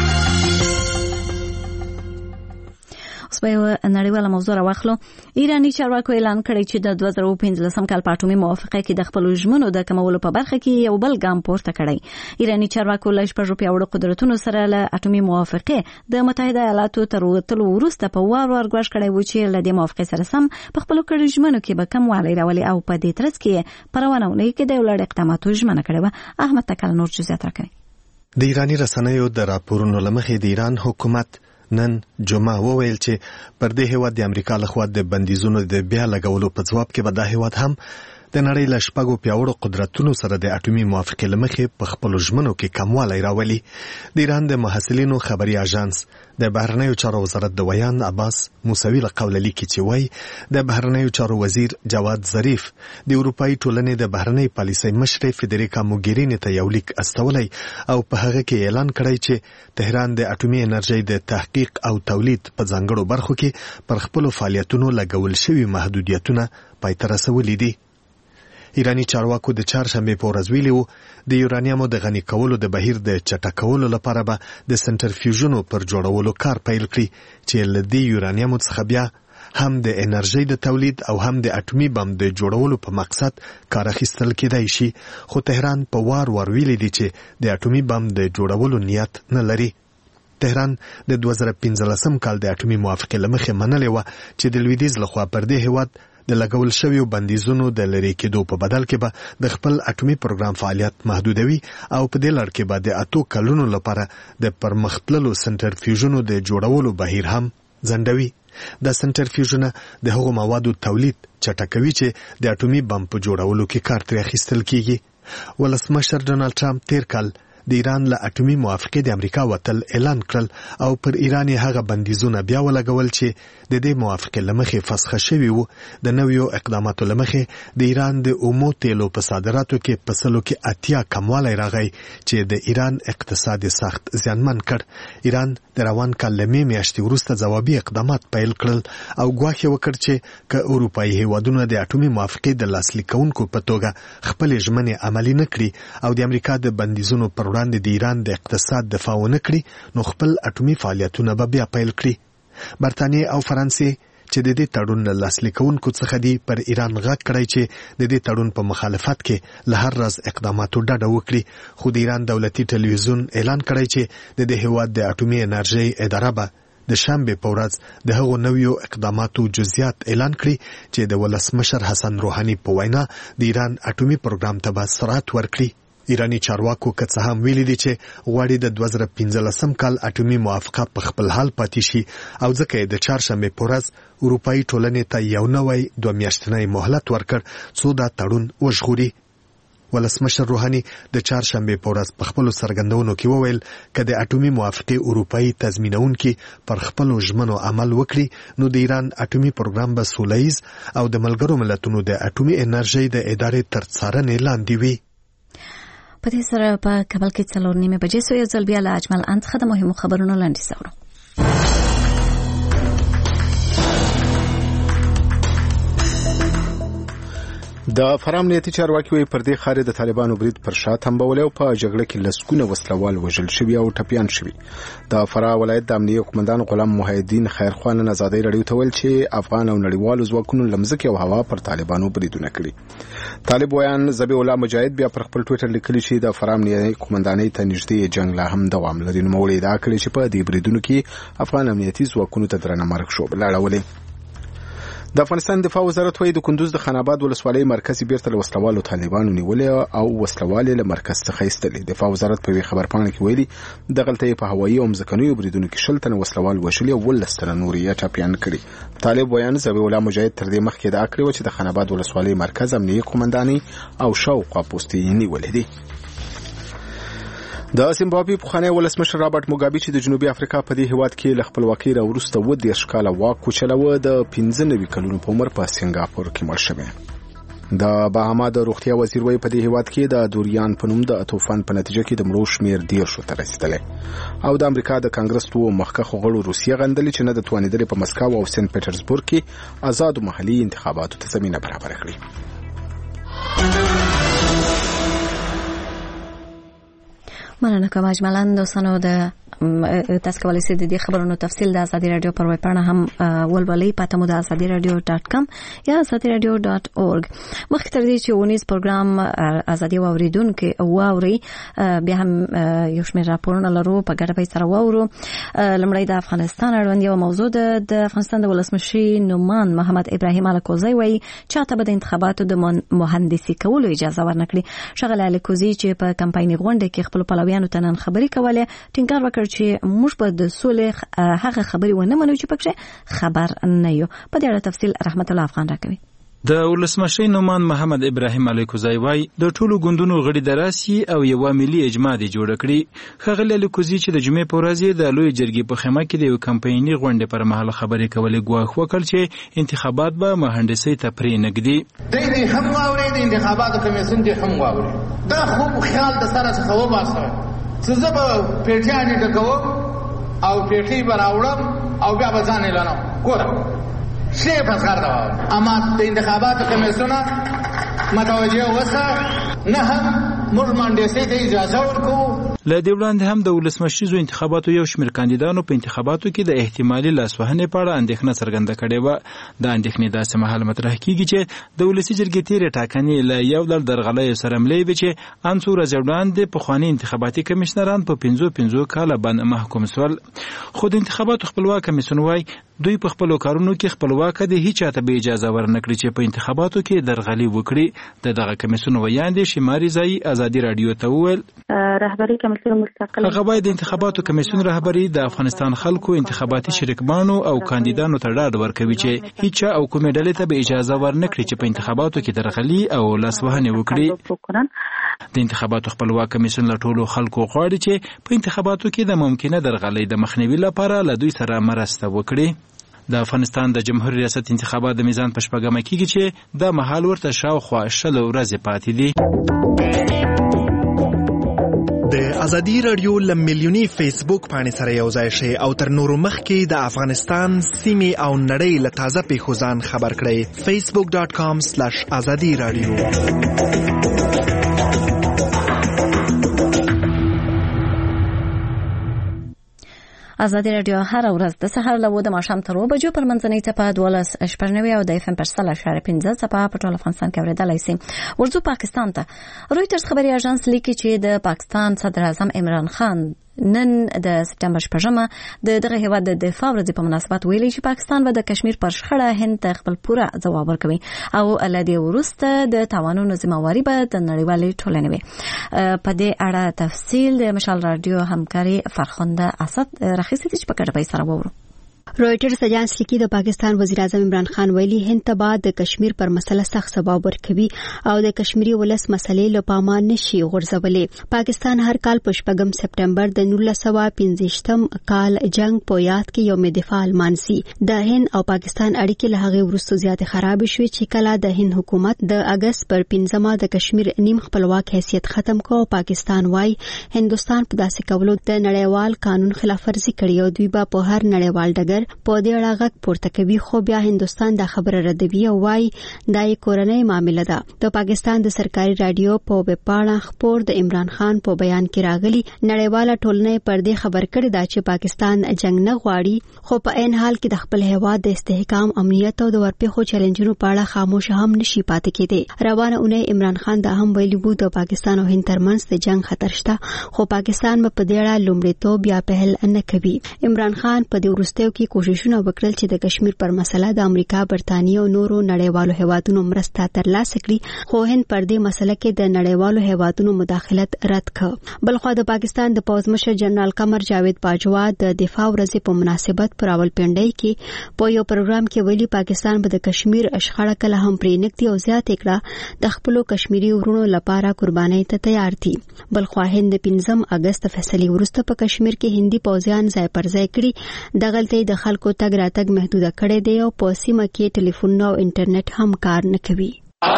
اوس به یو نړیواله موضوع راواخلو. ایراني چارواکو اعلان کړی چې د 2015 کال په اټومي موافقه کې د خپلو ژمنو د کمولو په برخه کې یو بل ګام پورته کړی. ایراني چارواکو له شپږو پیاوړو قدرتونو سره له اټومي موافقې د متحده ایالاتو تر وتلو وروسته په وار ګواښ کړی و چې له دې موافقې سره سم په خپلو کړو ژمنو کې به کموالی راولي او په دې ترڅ کې په روانه اونۍ کې د یو لړ اقداماتو ژمنه کړې وه. احمد تکل نور جزئیات راکوي. د ایراني رسنیو د راپورونو له مخې د ایران حکومت نن جمعه وویل چې پر دې هیواد د امریکا لخوا د بندیزونو د بیا لګولو په ځواب کې به دا هیواد هم د نړۍ له شپږو پیاوړو قدرتونو سره د اټومي موافقې له مخې په خپلو ژمنو کې کموالی راولي. د ایران د محصلینو خبري اژانس د بهرنیو چارو وزارت د ویان عباس موسوي له قوله لیکي چې وایي د بهرنیو چارو وزیر جواد ظریف د اروپایي ټولنې د بهرنۍ پالیسۍ مشرې فدریکا موګیریني ته یو لیک استولی او په هغه کې اعلان کړی چې تهران د اټومي انرژۍ د تحقیق او تولید په ځانګړو برخو کې پر خپلو فعالیتونو لګول شوي محدودیتونه پای ته رسولي دي. ایرانی چارواکو د چهارشنبې په ورځ ویلي وو د یورانیمو د غني کولو د بهیر د چټکولو لپاره به د سنټرفیوژونو پر جوړولو کار پیل کړي چې له دې یورانیمو څخه بیا هم د انرژۍ د تولید او هم د اټومي بم د جوړولو په مقصد کار اخیستل کېدای شي. خو تهران په وار ویلي دی چې د اټومي بم د جوړولو نیت نه لري. تهران د 2015 کال د اټومي موافقې له مخې منلې وه چې د لویدیځ لخوا پر دې هیواد د لګول شویو بندیزونو د لرې کېدو په بدل کې به د خپل اټومي پروګرام فعالیت محدودوي او په دې لړ کې به د 8 کلونو لپاره د پرمختللو سنټرفیوژونو د جوړولو بهیر هم ځنډوي. د سنټرفیوژونه د هغو موادو تولید چټکوي چې د اټومي بم په جوړولو کې کار ترې اخیستل کیږي. ولسمشر ډونالډ ټرمپ تیر کال د ایران له اټومي موافقې د امریکا وتل اعلان کړل او پر ایران هغه بندیزونه بیا ولګول چې د دې موافقې له مخې فسخه شوي وو. د نویو اقداماتو له مخې د ایران د اومو تیلو په صادراتو کې په سلو کې 80 کموالی راغی چې د ایران اقتصاد سخت زیانمن کړ. ایران د روان کال له میاشتې وروسته ځوابي اقدامات پیل کړل او ګواښ وکړ چې که اروپایي هیوادونه د اټومي موافقې د لاسلیک کوونکو په توګه خپل ژمنې عملي نه کړي او د امریکا د بندیزونو پر وړاندې د ایران د اقتصاد دفاع ونه کړي نو خپل اټومي فعالیتونه به بیا پیل کړي. برتانیې او فرانسې چې د دې تړون له لاسلیک کوونکو څخه دي پر ایران غږ کړی چې د دې تړون په مخالفت کې له هر راز اقداماتو ډډه وکړي خو د ایران دولتي ټلویزیون اعلان کړی چې د دې هیواد د اټومي انرژۍ اداره به د شنبې په ورځ د هغو نویو اقداماتو جزئیات اعلان کړي چې د ولسمشر حسن روحاني په وینا د ایران اټومي پروګرام ته به سرعت ورکړي. ایرانی چارواکو که څه هم ویلي دي چې غواړي د 2015 کال اټومي موافقه په خپل حال پاتې شي او ځکه یې د چهارشنبې په ورځ اروپایي ټولنې ته یو نوی 2 میاشتنی مهلت ورکړ څو دا تړون وژغوري. ولسمشر روحاني د چهارشنبې په ورځ په خپلو څرګندونو کې وویل که د اټومي موافقې اروپایي تضمینونکي پر خپلو ژمنو عمل وکړي نو د ایران اټومي پروګرام به سوله ییز او د ملګرو ملتونو د اټومي انرژۍ د ادارې تر څارنې لاندې وي. په دې سره په کابل کې 4:30 بجې سو یو ځل بیا له اجمل اند څخه د مهمو خبرونو لاندې سورو. د فرام امنیتي چارواکي وایي پر دې خارې د طالبانو برید پر شا تنبولی او په جګړه کې لسګونه وسلوال وژل شوي او ټپیان شوي. د فراه ولایت د امنیه قومندان غلام محی الدین خیرخوان نن ازادۍ راډیو ته ویل چې افغان او نړیوالو ځواکونو له مځکې او هوا پر طالبانو بریدونه کړي. طالب ویان ذبیح الله مجاهد بیا پر خپل ټویټر لیکلي چې د فراه امنیه قومندانۍ ته نږدې جنگ لا هم دوام لري. نوموړي ادعا کړې چې په دې بریدونو کې افغان امنیتي ځواکونو ته درنه مرګ شوبله اړولې. د افغانستان دفاع وزارت وايي د کندوز د خاناباد ولسوالۍ مرکز بیرته له وسلوالو طالبانو نیولې او وسلوال له مرکز څخه ایستلې. دفاع وزارت په خبرپاڼه کې ویلي د غلطۍ په هوایي او مځکنیو بریدونو کې 10 تنه وسلوال وژلي او 12 تنه نور یې ټپیان کړي. طالب ویان ذبیح الله مجاهد تر دې مخکې ادعا کړې و چې د خاناباد ولسوالۍ مرکز امنیه قومندانۍ او شاوخوا پوستې نیولې دي. د زیمبابوې پخوانی ولسمشر رابرټ موګابي چې د جنوبي افریقا په دې هیواد کې له خپلواکۍ راوروسته 30 کاله واک وچلوه د 15 کلونو په عمر په سنگاپور کې مړ شوی. د بهاما د روغتیا وزیر وایي په دې هیواد کې د دوریان په نوم د طوفان په نتیجه کې د مړو شمیر 10 ته رسیدلی او د امریکا د کانګرس دوه مخکښ غړو روسیه غندلې چې نه د توانیدلې په مسکو او سنت پټرزبورګ کې آزاد محلي انتخاباتو ته زمینه برابر کړي. مننه کوم اجملان دوستانو د تاسو کولی شئ د دې خبرونو تفصیل د ازادي رادیو پر ویب پاڼه هم ولولئ پته مو د azadiradio.com یا azadiradio.org. مخکې تر دې چې ونیز پروګرام ازادي واوریدونکو واوري بیا هم یو شمېر راپورونه لرو په ګډه به سره واورو. لمړی د افغانستان اړوند یو موضوع د افغانستان د ولسمشر نومان محمد ابراهیم الکوزی وایي چاته به د انتخاباتو د مهندسي کولو اجازه ورنکړي. شغله الکوزی چې په کمپایني غونډه کې خپل پلویانو ته نن خبري کوله ټینګار وکړ چې موږ به د سولې هغه خبري ونه منو چې پکې خبر نه یو. په دې اړه تفصیل رحمت الله افغان راکوي. د ولسمشر نومان محمد ابراهیم الکوزی وایي د ټولو ګوندونو غړي دراسي او یو ملي اجماع دی جوړ کړی. خغل الکوزی چې د جمعې په ورځ د لوی جرګې په خیمه کې د یو کمپایني غونډې پر مهال خبرې کولې ګواښ وکړ چې انتخابات به مهندسي ته پرې نږدي. د هم واوري د انتخاباتو کمیسیون دی هم واوري دا خو خیال د سره څخه و باسه چې زه به پیټیانې ډکوم او پیټي به راوړم او بیا به ځان اعلانوم. ګوره شی فسخر دا اما د انتخاباتو کمیسیون متوجه وسه نه هم موږ مهندسي ته اجازه ورکو. له دې وړاندې هم د ولسمشریزو انتخاباتو یو شمېر کاندیدانو په انتخاباتو کې د احتمالي لاسوهنې په اړه اندېښنه څرګنده کړې وه. د اندېښنې داسې مهال مطرح کیږي چې د ولسي جرګې تېرې ټاکنې له یو ډول درغلیو سره ملې وې چې ان څو ورځې وړاندې پخواني انتخاباتي کمیشنران په 15 کاله باندې محکوم شول. خو د انتخاباتو خپلواک کمیسیون وایي دوی په خپلو کارونو کې خپلواک دي، هیڅ چاته به اجازه ورنکړي چې په انتخاباتو کې درغلي وکړي. دغه کمیسیون ویاندې شماري ځای ازادي رادیو ته وویل رهبری کمیسیون مستقل هغه باید د انتخاباتو کمیسیون رهبری د افغانستان خلکو انتخاباتي شریکبانو او کاندیدانو ته ډاډ ورکوي چې هیڅ او کومې ډلې ته به اجازه ورنکړي چې په انتخاباتو کې درغلي او لاسوهنې وکړي. د انتخاباتو خپلواک کمیسیون له ټولو خلکو غواړي چې په انتخاباتو کې د ممکنه درغلي د مخنیوي لپاره له دوی سره مرسته وکړي. د افغانستان د جمهوریت ریاست انتخابات د میزان په شپږمه کېږي چې د مهال ورته شاوخوا 10 ورځې پاتې دي. د ازادي رادیو له میلیوني فیسبوک باندې سره یو ځای شي او تر نورو مخکې د افغانستان سیمې او نړۍ له تازه پیښو ځان خبر کړئ. facebook.com/azadi radio. ازادي رادیو هر ورځ د سهار له 9 ماښام تر 2 بجو پر منځنۍ څپه 12.95 او د FM پر 100.15 څپه په ټول افغانستان کې اوریدلای شي. ورځو پاکستان ته رويټرز خبري اژانس لیکي چې د پاکستان صدر اعظم عمران خان نن د سپټمبر 8 د دغه هیواد د دفاع ورځې په مناسبت ویلي چې پاکستان به د کشمیر پر شخړه هند ته خپل پوره ځواب ورکوي او الادي ورسته د تاوانونو ذمہواری به د نړیوالې ټولنې وي. په دې اړه تفصیل د مشال رادیو همکاري فرخنده اسد رخیصي چې په کډه سره وورو. رويټرز اژانس لیکي د پاکستان وزیر اعظم عمران خان ویلي هند ته بعد د کشمیر پر مسله سخت ځواب ورکوي او د کشمیری ولس مسلې له پامه نشي غورځولې. پاکستان هر کال په 8 سپټمبر د 1915 کال جنگ په یاد کې یوم دفاع المانسي. د هند او پاکستان اړیکې له هغه وروسته زیات خراب شوې چې کله د هند حکومت د اگست پر 15 د کشمیر نیم خپلواک حیثیت ختم کړ او پاکستان وايي هندستان په داسې کولو د نړیوال قانون خلاف ورزي کړې او دوی به په هر نړیوال ډګر په دې اړه غږ پورته کوي. خو بیا هندستان دا خبره ردوي او وايي دا یې کورنۍ معاملې ده. د پاکستان د سرکاري رادیو په وپاڼه خبر د عمران خان په بیان کې راغلي نړیواله ټولنه پر دې خبر کړی دا چې پاکستان جنگ نه غواړي خو په عین حال کې د خپل هیواد د استحکام امنیت او د ورپېښو چیلنجونو په اړه خاموش هم نشي پاتې کېدی. روانه اونۍ عمران خان دا هم ویلي وو د پاکستان او هند ترمنځ د جنگ خطر شته خو پاکستان په دې اړه لومړیتوب یا پهل نه کوي. عمران خان په دې وروستیو کې کوششونه وکړل چې د کشمیر پر مسله د امریکا، برتانیې او نورو نړیوالو هیوادونو مرسته ترلاسه کړي خو هند پر دې مسله کې د نړیوالو هیوادونو مداخلت رد کړ. بلخو د پاکستان د پوځ مشر جنرال قمر جاوید باجوا د دفاع ورځې په مناسبت پر راولپنډۍ کې په یو پروګرام کې ویلي پاکستان به د کشمیر اشخړه کله هم پرې نکړي او زیات کړه د خپل کشمیری ورونو لپاره قربانۍ ته تیار دي. بلخو هند 15 اگست فیصله ورسته په کشمیر کې هندي پوځیان ځای پر ځای کړي. دغلته د خلکو تګ راتګ محدوده کړي دی او په سیمه کې ټلیفون او انټرنیټ هم کار نه کوي.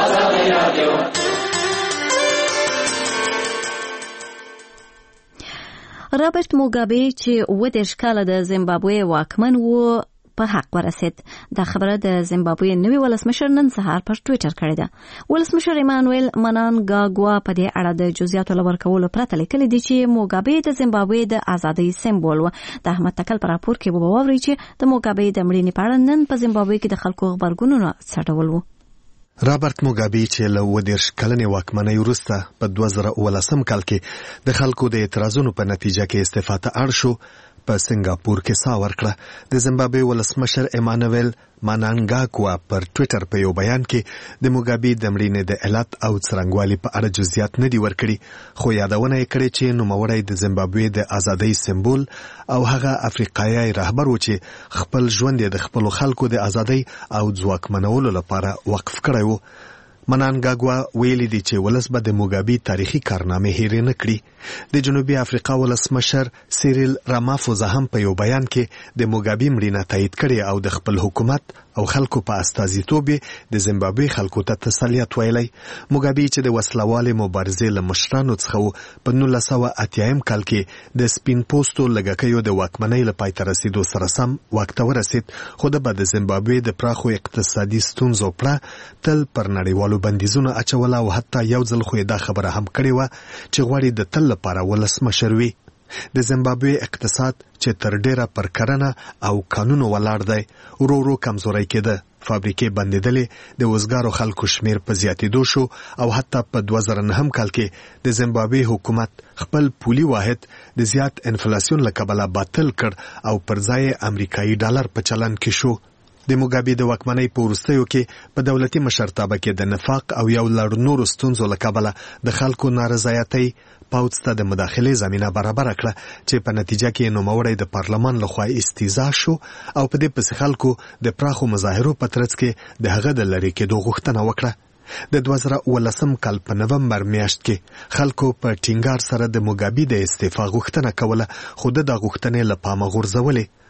رابرت موګابي چې 10 کاله د زیمبابوې واکمن وو په حق ورسید. دا خبره د زیمبابوې نوي ولسمشر نن سهار پر ټوئیټر کړې ده. ولسمشر ایمانوئل منانګاګوا په دې اړه د جزئیاتو لور کولو پرته لیکلي دي چې موګابي د زیمبابوې د ازادۍ سمبول و. د احمد تکل پر راپور کې وبوري چې د موګابي د مړینې په اړه نن په زیمبابوې کې د خلکو خبرګونونه څرډول وو. رابرت موګابي چې له 10 کلنې واکمنۍ وروسته په 2019 کال کې د خلکو د اعتراضونو په نتیجه کې استعفا ته اړ شو په سنگاپور کې سا ورکړه. د زیمبابوې ولسمشر ایمانوئل منانګاګوا پر ټوئیټر په یو بیان کې د موګابي د مړینې د علت او څرنګوالي په اړه جزئیات نه دي ورکړي خو یادونه یې کړې چې نوموړی د زیمبابوې د ازادۍ سمبول او هغه افریقایي رهبر و چې خپل ژوند د خپل خلکو د ازادۍ او ځواکمنولو لپاره وقف کړی و. منانګاګوا ویلي دي چې ولس به د موګابي تاریخي کارنامې هېرې نه کړي. د جنوبي افریقا ولسمشر سیریل رامافوزا هم په یو بیان کې د موګابي مړینه تایید کړې او د خپل حکومت او خلکو په استازیتوب د زیمبابوې خلکو ته تسلیت ویلی. موګابي چې د وسلوالې مبارزې له مشرانو څخه په 1980 کال کې د سپین پوستو لږکیو د واکمنۍ له پای ته رسیدو سره سم واک ته ورسید خو د زیمبابوې د پراخو اقتصادي ستونزو پړه تل پر نړیوالو بندیزونه اچوله او حتی یو ځل خو دا خبره هم کړې وه چې غواړي د تل لپاره ولسمشر وي. د زیمبابوې اقتصاد چې تر ډیره پر کرنه او قانونو ولاړ دی ورو ورو کمزوری کېده. فابریکې بندېدلې، د وزګارو خلکو شمیر په زیاتېدو شو او حتی په 2009 کال کې د زیمبابوې حکومت خپل پولي واحد د زیات انفلاسیون له کبله باطل کړ او پر ځای امریکایي ډالر په چلن کې شو. د موګابي د واکمنۍ په وروستیو کې په دولتي مشرتابه کې د نفاق او یو لړ نورو ستونزو له کبله د خلکو نارضایتۍ پوځ ته د مداخلې زمینه برابر کړه چې په نتیجه کې نوموړی د پارلمان لخوا استیزا شو او په دې پسې خلکو د پراخو مظاهرو په ترڅ کې د هغه د لرې کېدو غوښتنه وکړه. د 2019 کال په نومبر میاشت کې خلکو په ټینګار سره د موګابي د استعفا غوښتنه کوله خو د غوښتنې له پامه غورځولې.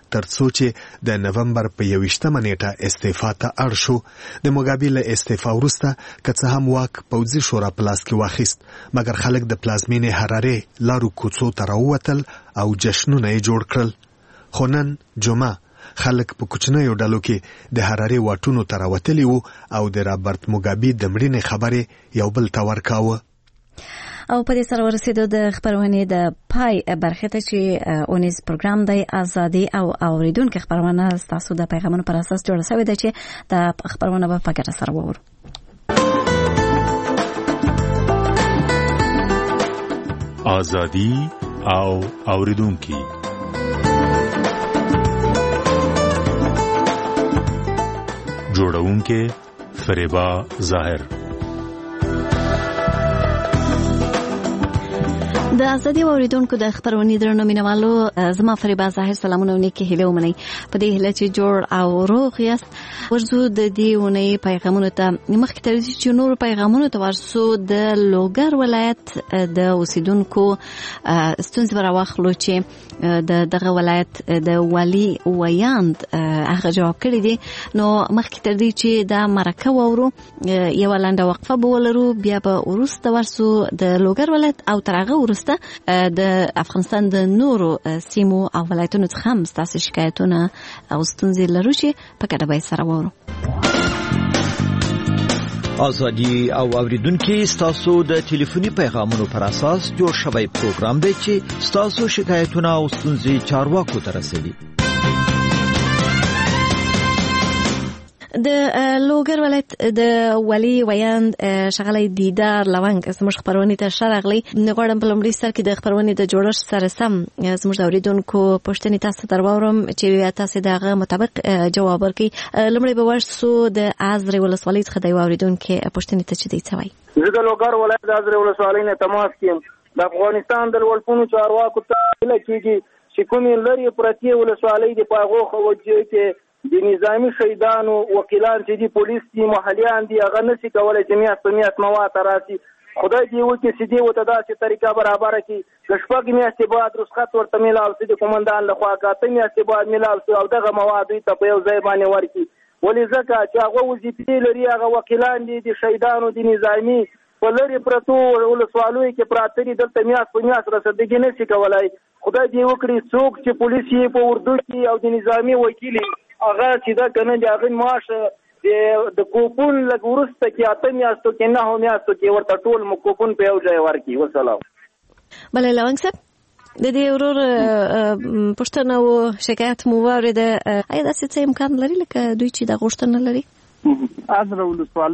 ترڅو چې د نومبر په 21مه نیټه استعفا ته اړ شو. د موګابي له استعفا وروسته که څه هم واک پوځي شورا په لاس کې واخیست، مګر خلک د پلازمینې حرارې لارو کوڅو ته راووتل او جشنونه یې جوړ کړل. خو نن جمعه خلک په کوچنیو ډلو کې د حرارې واټونو ته راوتلي وو او د رابرت موګابي د مړینې خبرې یو بل ته ورکاوه. او په دې سره ورسېدو د خبرونې د پای برخه ته چې اونیز پروګرام دی ازادي او اوریدونکو خبرونه تاسو د پیغامونو پر اساس جوړ شوی دی چې د خبرونه په پاکټ سره وورو. ازادي او اوریدونکو جوړونکو فریبا ظاهر. د ازادي اوریدونکو د خبرونې درنو مینوالو، زما فریبا ظاهر سلامونه ونیکي هله ومني. په دې هله چې جوړ او روغ یاست. ورزو د دې ونی پیغامونو ته مخکې تر دې چې نور پیغامونو ته ورسو د لوګر ولایت د اوسیدونکو ستونزې راوخلو چې دغه ولایت د والی ویاند هغه جواب کړی دی. نو مخکې تر دې چې دا مرکه وورو یو لنډه وقفه به ولرو، بیا به وروسته ورسو د لوګر ولایت او تر هغه وروسته د افغانستان د نورو سیمو او ولایتونو څخه هم ستاسو شکایتونه او ستونزې لرو چې په ګډه به سره وورو. ازادي او اوریدونکو ستاسو د ټلیفوني پیغامونو پر اساس جوړ شوی پروګرام دی چې ستاسو شکایتونه او ستونزې چارواکو ته رسوي. د لوګر ولایت د ولی ویاند شغله دیدار لونګ زموږ خبرونه ته شرغلی نغړم په لومړي سر کې د خبرونه د جوړښت سره سم زموږ اوریدونکو پښتني تاسو درواورم چې تاسو دغه مطابق جواب ورکړي. لومړی به ورسو د ازرې ولسوالۍ څخه د اوریدونکو پښتني ته چې دی څوي. زه د لوګر ولایت د ازرې ولسوالۍ نه تماس کوم. د افغانستان د ولپونو چارواکو ته لکېږي چې کومې لري پرتی ولسوالۍ د پاغو خوځي کې د نظامی شهیدانو وکیلان چې دی پولیس دی محلیان دی هغه نشي کولای چې میاشت مواد راسي. خدای دې وکړي چې دې وته داسې طریقه برابر کړي چې شپږ میاشتې بعد رخصت ورته میلاو شي د قومندان لخوا، کاته میاشتې بعد میلاو شي او دغه مواد ته په یو ځای باندې ورکړي. ولې ځکه چې هغه وظیفې لري، هغه وکیلان دي د شهیدانو د نظامی په لري پرتو ولسوالۍ کې پراته دي، دلته میاشت په میاشت رسیدګي نشي کولای. خدای دې وکړي څوک چې پولیس یې په اردو کې او د نظامی وکیل هغه چې دا کنه د هغه معاش د کوپون لګ ورسته کې اته میاشتو کې نه هم میاشتو کې ورته ټول کوپون په یو ځای ورکړي. والسلام. بله لونګ صاحب، د دې ورور پښتنه او شکایت مو ورده اې د څه امکان لري لکه دوی چې د غوښتنه لري؟ ازره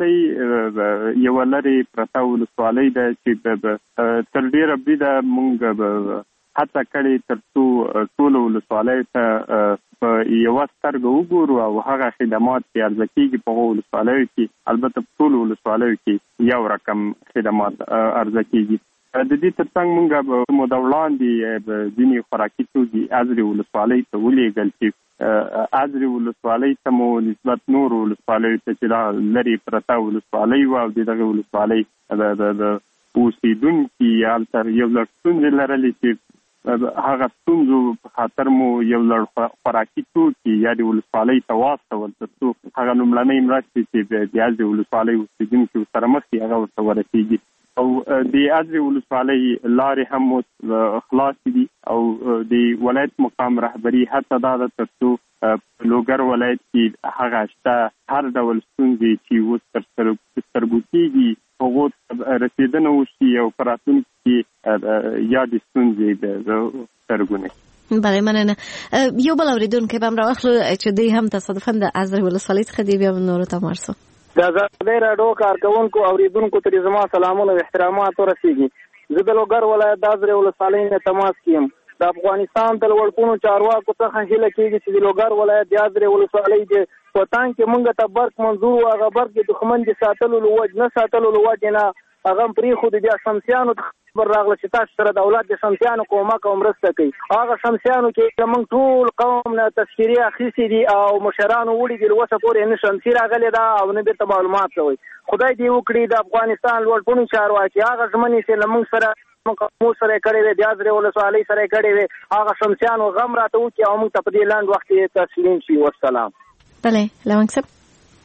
ولسوالۍ یو لري پرته ولسوالۍ ده چې تر ډیره بده مونږ حتی کړي ترڅو ټول ولسوالۍ ته په یو سترګه وګورو او هغه خدمات چې ارزښت کیږي په ولسوالۍ کې، البته ټول ولسوالۍ کې یو رقم خدمات ارزښت کیږي. د دې ترڅنګ موږ مدولان دي ځینې خوراکي توکي ازرې ولسوالۍ ته ولېږل چې ازرې ولسوالۍ ته مو نسبت نور ولسوالۍ ته چې لري پرته ولسوالۍ و او دغه ولسوالۍ د اوسیدونکي هلته یو لږ ستونزې لرلې چې هغه ستونزو په خاطر مو یو لړ خوراکي توکي یا د ولسوالۍ ته واستول ترڅو هغه لومړنۍ مرستې چې د ازرې ولسوالۍ اوسیدونکي ورسره مخ دي هغه ورته ورسېږي. او د ازرې ولسوالۍ لارې هم خلاص دي او د ولایت مقام رهبري هڅه دا ده ترڅو لوګر ولایت کې هغه شته هر ډول ستونزې چې اوس تر سترګو کېږي هغو رسېدنه وشي او په راتلونکي کې یا د ستونزې د سترګو نه. بله مننه. یو بل اورېدونکی به هم راواخلو چې دوی هم تصادفاً د ازرې ولسوالۍ څخه دي، بیا هم نورو ته ورسو. د ازادۍ راډیو کارکوونکو اوریدونکو ته زما سلامونه او احترامات ورسیږي. زه د لوګر ولایت د ازرې ولسوالۍ نه تماس کوم. د افغانستان د لوړپوړو چارواکو څخه هیله کېږي چې د لوګر ولایت د ازرې ولسوالۍ د وطن کې مونږ ته برق منظور او هغه برق د دښمن د ساتلو لوج نه ساتلو لوج نه هغه پرې خو د شمسیانو خبر راغله چې تاسو سره د اولاد د شمسیانو کومک او مرسته کوي. هغه شمسیانو کې موږ ټول قوم نه تذکیره اخیستې دي او مشرانو وړي د لوسه پورې نه شمسی راغلی دا او نه بیرته معلومات کوي. خدای دې وکړي د افغانستان لوړپوړو چارواکي هغه ژمنې چې موږ سره مو سره کړی وي د ازرې ولسوالۍ سره کړی وي هغه شمسیانو غم راته وکړي او موږ ته په دې لاند وخت کې تسلیم شي. والسلام. بله لونګ صاحب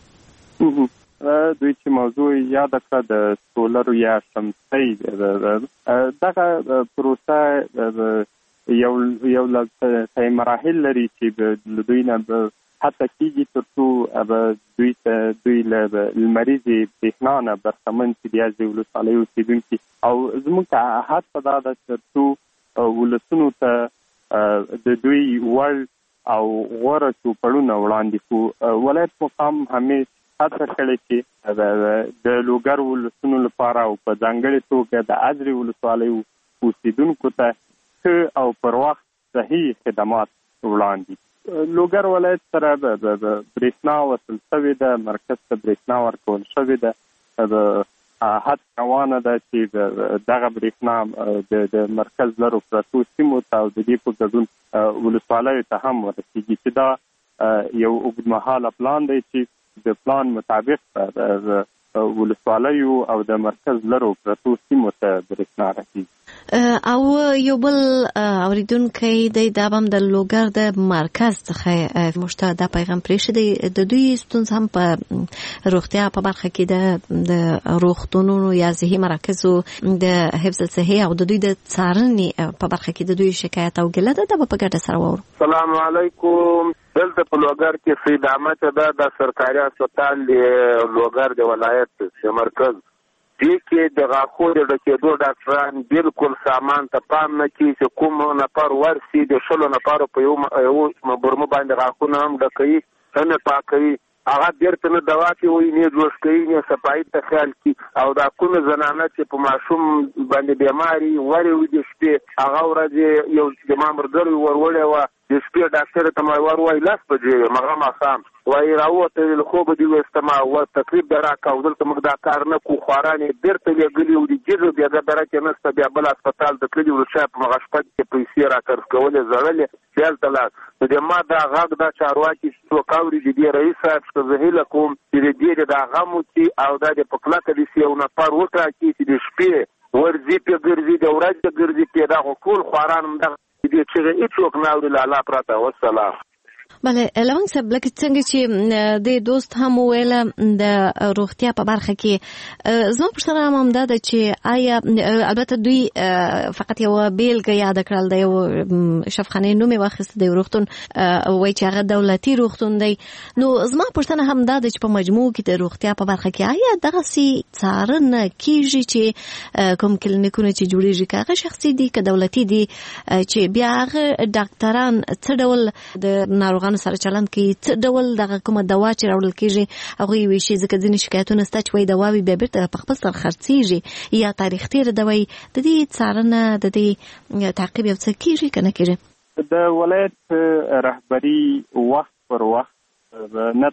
دوی چې موضوع یاد کړه د سولر یا شمسۍ دغه پروسه یو له مراحل لري چې دوی نه حتی کېږي تر څو دوی له لمریزې برېښنا نه برخمن شي د ازرې ولسوالۍ اوسېدونکي او زموږ حد په دا ده تر څو ولسونو ته د دوی وړ او غوره چوپړونه وړاندې کړو. ولایت مقام همیش هڅه کړې چې د لوګر ولسونو لپاره او په ځانګړې توګه د ازرې ولسوالۍ اوسېدونکو ته ښه او پر وخت صحیح خدمات وړاندې. لوګر ولایت سره برېښنا وصل شوې ده، مرکز ته برېښنا ورکول شوې ده. حد روانه ده چې دغه برېښنا د مرکز لرو پرتو سیمو ته او د دې په ګډون ولسوالیو ته هم ورسېږي چې دا یو اوږدمهاله پلان دی چې د پلان مطابق ولسوالیو او د مرکز لرو پرتو سیمو ته برېښنا رسېږي. او یو بل اوریدونکی دی دا هم د لوګر د مرکز څخه موږ دا پیغام پرېښی دی د دوی ستونزه هم په روغتیا په برخه کې د روغتونونو یا صحي مراکزو د حفظ صحي او د دوی د څارنې په برخه کې د دوی شکایت او ګیله ده. دا به په ګډه سره واورو. السلام علیکم. دلته په لوګر کې سید احمد ده د سرکاري هسپتال د لوګر د ولایت مرکز دې کې د غاښو د ډکېدو ډاکټران بالکل سامان ته پام نه کوي چې کوم نفر ورسي د 16 نفرو په یو برمه باندې غاښونه هم ډکوي نه پاکوي هغه بیرته نه دوا کوي نه جوش کوي نه صفایي ته خیال کوي او دا کومه زنانه چې په ماشوم باندې بیماری ورې د شپې هغه ورځ یو د مامورګر ورولې و د شپې ډاکټر ته ما وروي لاس بجې مغه ما خام وای راوته له خوب دی وستما او تقریبا راکاو دلته موږ دا کار نه کو خورانه بیرته لګلی او د جزو بیا د درکه نسته بیا بل هسپتال د کلی ورشا په مغه شپه کې پیسې راکړ کولې زړلې خیال تلا د ما دا غاګ دا چارواکي څوکاوري دي رئیس صاحب څه زهیل کوم چې دې دا غمو چې او دا د پکلاته دي یو نفر وټا کې د شپې ورځي په ګرځي د ورځ ګرځي پیدا ټول خوران د دې چې هیڅوک نه اوري لاله پراته. والسلام. بله لونګ صاحب لکه څنګه چې د دوست هم ویله د روغتیا په برخه کې زما پوښتنه هم دا ده چې آیا البته دوی فقط یو بیلګه یاد کړل د یو شفاخانې نوم یې واخیسته د روغتون وایي چې هغه دولتي روغتون دی. نو زما پوښتنه هم دا ده چې په مجموع کې د روغتیا په برخه کې آیا دغسې څارنه کیږي چې کوم کلینیکونه چې جوړیږي که هغه شخصي دي که دولتي دي چې بیا هغه ډاکټران څه ډول د ناروغانو سره چلند کوي څه ډول دغه کومه دوا چې راوړل کېږي هغوی ویشي ځکه ځینې شکایتونه شته چې وایي دوا بیا بیرته په خپل سر خرڅېږي یا تاریخ تېره دوا وي. د دې څارنه د دې تعقیب یو څه کېږي که نه کېږي؟ د ولایت رهبري وخت پر وخت نه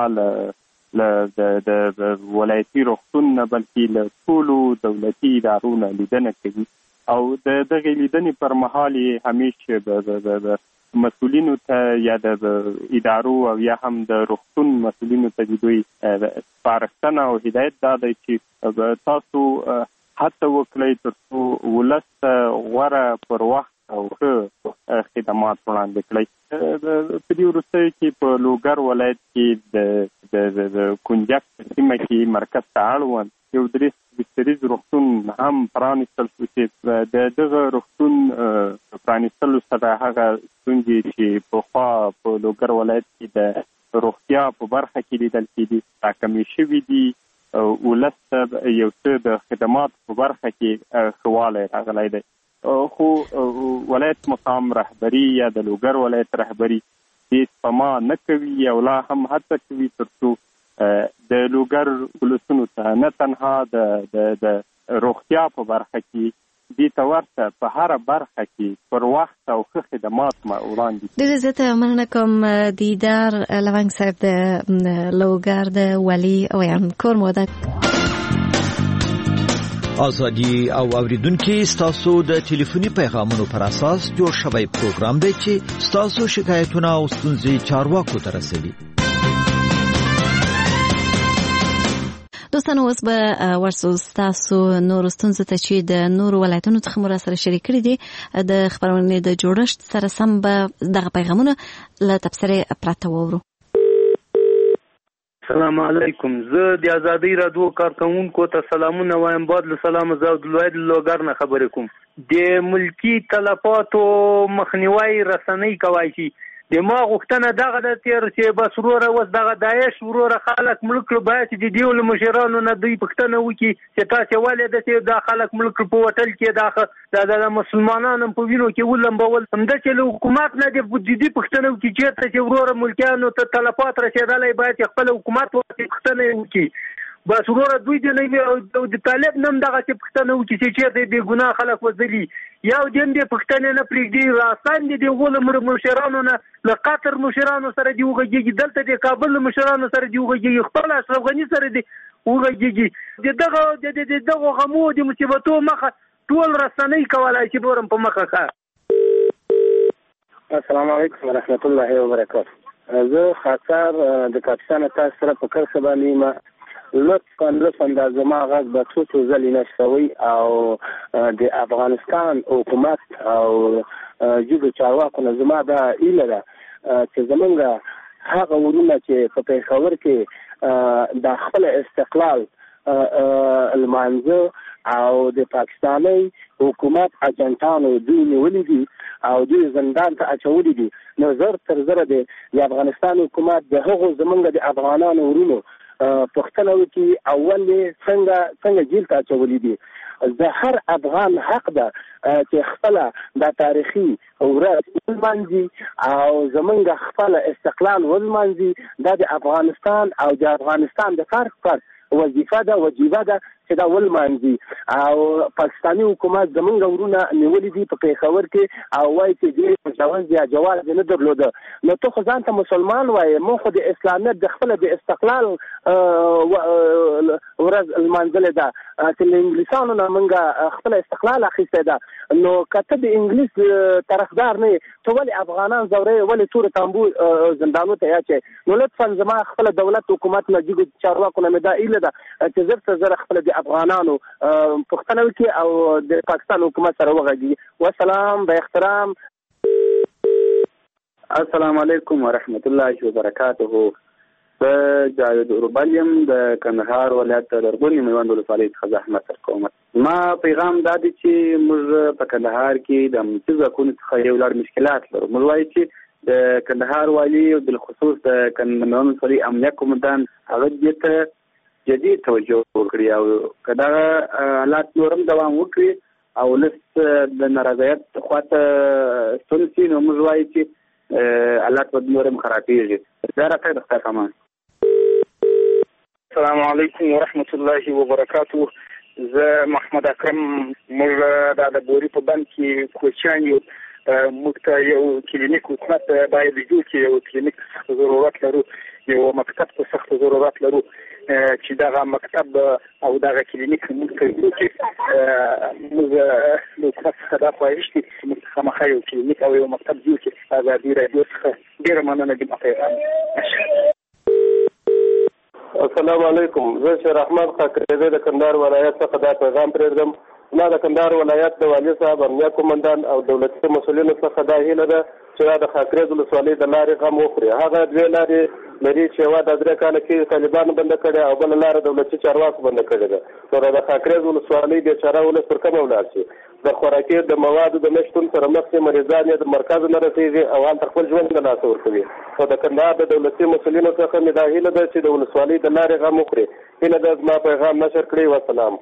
تنها د ولایتي روغتون نه بلکې له ټولو دولتي ادارو نه لیدنه کوي او د دغې لیدنې پر مهال یې همیشه مسؤلینو ته یا د ادارو او یا هم د روغتون مسؤلینو ته دوی سپارښتنه او هدایت دا دی چې تاسو هڅه وکړئ تر څو ولس غوره پر وخت او ښه خدمات وړاندې کړئ. په دې وروستیو کې په لوګر ولایت کې د کنجک سیمه کې مرکز ته اړوند یو درې بستریز روغتون هم پرانیستل شو چې د دغه روغتون پرانیستلو سره هغه ستونزې چې پخوا په لوګر ولایت کې د روغتیا په برخه کې لیدل کېدي راکمې شوي دي ولس ته یو څه د خدمات په برخه کې ښه والی راغلی دی. خو ولایت مقام رهبري یا د لوګر ولایت رهبري دې سپما نه کوي او لا هم هڅه کوي تر څو د لوګر ولسونو ته نه تنها د روغتیا په برخه کې دې ته ورته په هره برخه کې پر وخت او ښه خدمات وړاندې. ډېره زیاته مننه کوم دیدار لونګ صاحب د لوګر د ولي ویانکور مودک. ازادي او اوریدونکو ستاسو د ټلیفوني پیغامونو پر اساس جوړ شوی پروګرام دی چې ستاسو شکایتونه او ستونزې چارواکو ته رسوي. دوستانو اوس به ورسو تاسو نور ستونزې ته چې د نور ولایتونو څخه مو سره شریک کړي دي د خبرونې د جوړښت سره سم به دغه پیغامونه له تبصرې پرته وورو. السلام علیکم. زه د آزادۍ رادیو کارکونکو ته سلامونه وایم. بعد له سلام زه عبدالواحد لوګر نه خبرې کوم. د ملکی تلفاتو مخنیوي رسنۍ کوي چې د ما غوښتنه دغه د تیر چې بس وروره اوس دغه داعش وروره خلک مړ کړو، باید چې د دې له مشرانو نه دوی پوښتنه وکړي چې تاسې ولې داسې دا خلک مړ کړو په هوټل کې د مسلمانانو په وینو کې ولمبول. همداسې له حکومت نه د جدي پوښتنه وکړي چېرته چې وروره ملکیانو ته تلفات رسېدلی باید چې خپل حکومت ورته پوښتنه وکړي. بس وروره دوی د نوي او د طالب نم دغسې پوښتنه وکړي چې چېرته بې ګناه خلک وځلي. یو دین دې پوښتنې نه پرېږدي، راستان دي د هغو له مشرانو نه له قطر مشرانو سره دې وغږېږي، دلته د کابل له مشرانو سره دې وغږېږي، خپل اشرف غني سره دې وغږېږي. د دغو غمو د مصیبتو مخه ټول رسنۍ کولی شي بورم په مخه ښه. السلام علیکم ورحمت الله وبرکاته. زه خاصار د پاکستان تاسو سره په کار باندې ما لطفا دا زما غږ به څو ځلې نشوي او د افغانستان حکومت او جدو چارواکو نه زما دا ایله ده چې زمونږ هغه ورونه چې په پېښور کې د خپل استقلال المانځه او د پاکستاني حکومت اجنټانو دوی نیولې دي او دوی زندان ته اچولې دي. نو زر تر زره د افغانستان حکومت د هغو زمونږ د افغانانو ورونو پښتنه وکي اول څنګه جیل ته اچولې دي. د هر افغان حق ده چې خپل د تاریخي ورځ ولمانځي او زمونږ خپل استقلال ولمانځي. دا د افغانستان او د افغانستان د فرق وظیفه ده چې دا ولمانځي. او پاکستاني حکومت زمونږ ورونه نیولې دي په پېښور کې او وایي چې دې جواز نه درلوده. نو ته خو ځان ته مسلمان وایې، مو خو د اسلامیت د خپل د استقلال ورځ لمانځلې ده چې له انګلیسانو نه موږ خپل استقلال اخیستی ده. نو که ته د انګلیس طرفدار نه یې، ته ولې افغانان ځورې، ولې تور تامبو زندانو ته یاچې؟ نو لطفا زما خپل دولت حکومت نه جګو چارواکو نه مې دا ایله ده چې زر تر زره خپل د افغانانو پوښتنه وکړي او د پاکستان حکومت سره وغږیږي. والسلام با احترام. السلام علیکم ورحمت الله وبرکاته. زه جاوید اوربل یم د کندهار ولایت لرغونې میوند ولسوالۍ څخه زحمت کوم. ما پیغام دا دی چې موږ په کندهار کې د امنیتي ځواکونو څخه یو لړ مشکلات لرو. موږ وایو چې د کندهار والي بالخصوص د میوند ولسوالۍ امنیه قومندان هغه دې ته جدي توجه وکړي او که دغه حالات نورم دوام وکړي او لس د نارضایت خواته ستون شي، نو موږ وایو چې حالات به نورم خرابېږي. دا راته د خدای امان. السلام علیکم ورحمت الله وبرکاته. زه محمد اکرم. موږ د بوري په بند کې کوچیان یو، موږ ته یو کلینیک حکومت باید جوړ کړي، یو کلینیک ضرورت لرو، یو مکتب ته سخت ضرورت لرو چې دغه مکتب او دغه کلینیک موږ ته جوړ کړي. موږ د حکومت څخه دا خواهش دي چې موږ خامخا یو کلینیک او یو مکتب جوړ کړي. ازادي راډیو څخه ډېره مننه دي. السلام علیکم. زه شیر احمد خاکریزی د کندهار ولایت څخه دا پیغام پرېږدم. ما د کندهار ولایت د والي صاحب، امنیه قومندان او دولتي مسؤلینو څخه دا هیله ده چې دا د خاکریز ولسوالۍ د لارې غم وخوري. هغه دوې لارې لري چې یوه د 3 کاله کې طالبانو بنده کړې او بله لاره دولتي چارواکو بنده کړې ده. نو د خاکریز ولسوالۍ بېچاره ولس پر کومه ولاړ شي؟ د خوراکي د موادو د نشتون سره مخ شي، مریضان یې د مرکز نه رسېږي او هلته خپل ژوند له لاسه ورکوي. نو د کندهار د دولتي مسؤلینو څخه مې دا هیله ده چې د ولسوالۍ د لارې غم وخوري. هیله ده زما پیغام نشر کړئ. والسلام.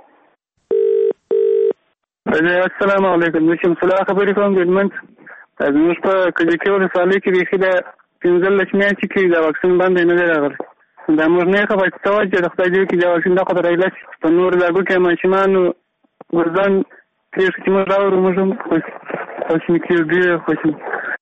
السلام علیکم. زه شمس الله خبرې کوم د هلمند. زموږ په کجکي ولسوالۍ کې بیخي د 15 میاشتې کې د واکسین باندې نه دی راغلی. دا موږ نه خبر څه وایي چې د خدای دې کې د واکسین دا خطر ایله په نور ځاګو کې ماشومانو ورځان تېر چې موږ راوړو موږ هم خوشحالي کېږو، ډېر خوشحالي.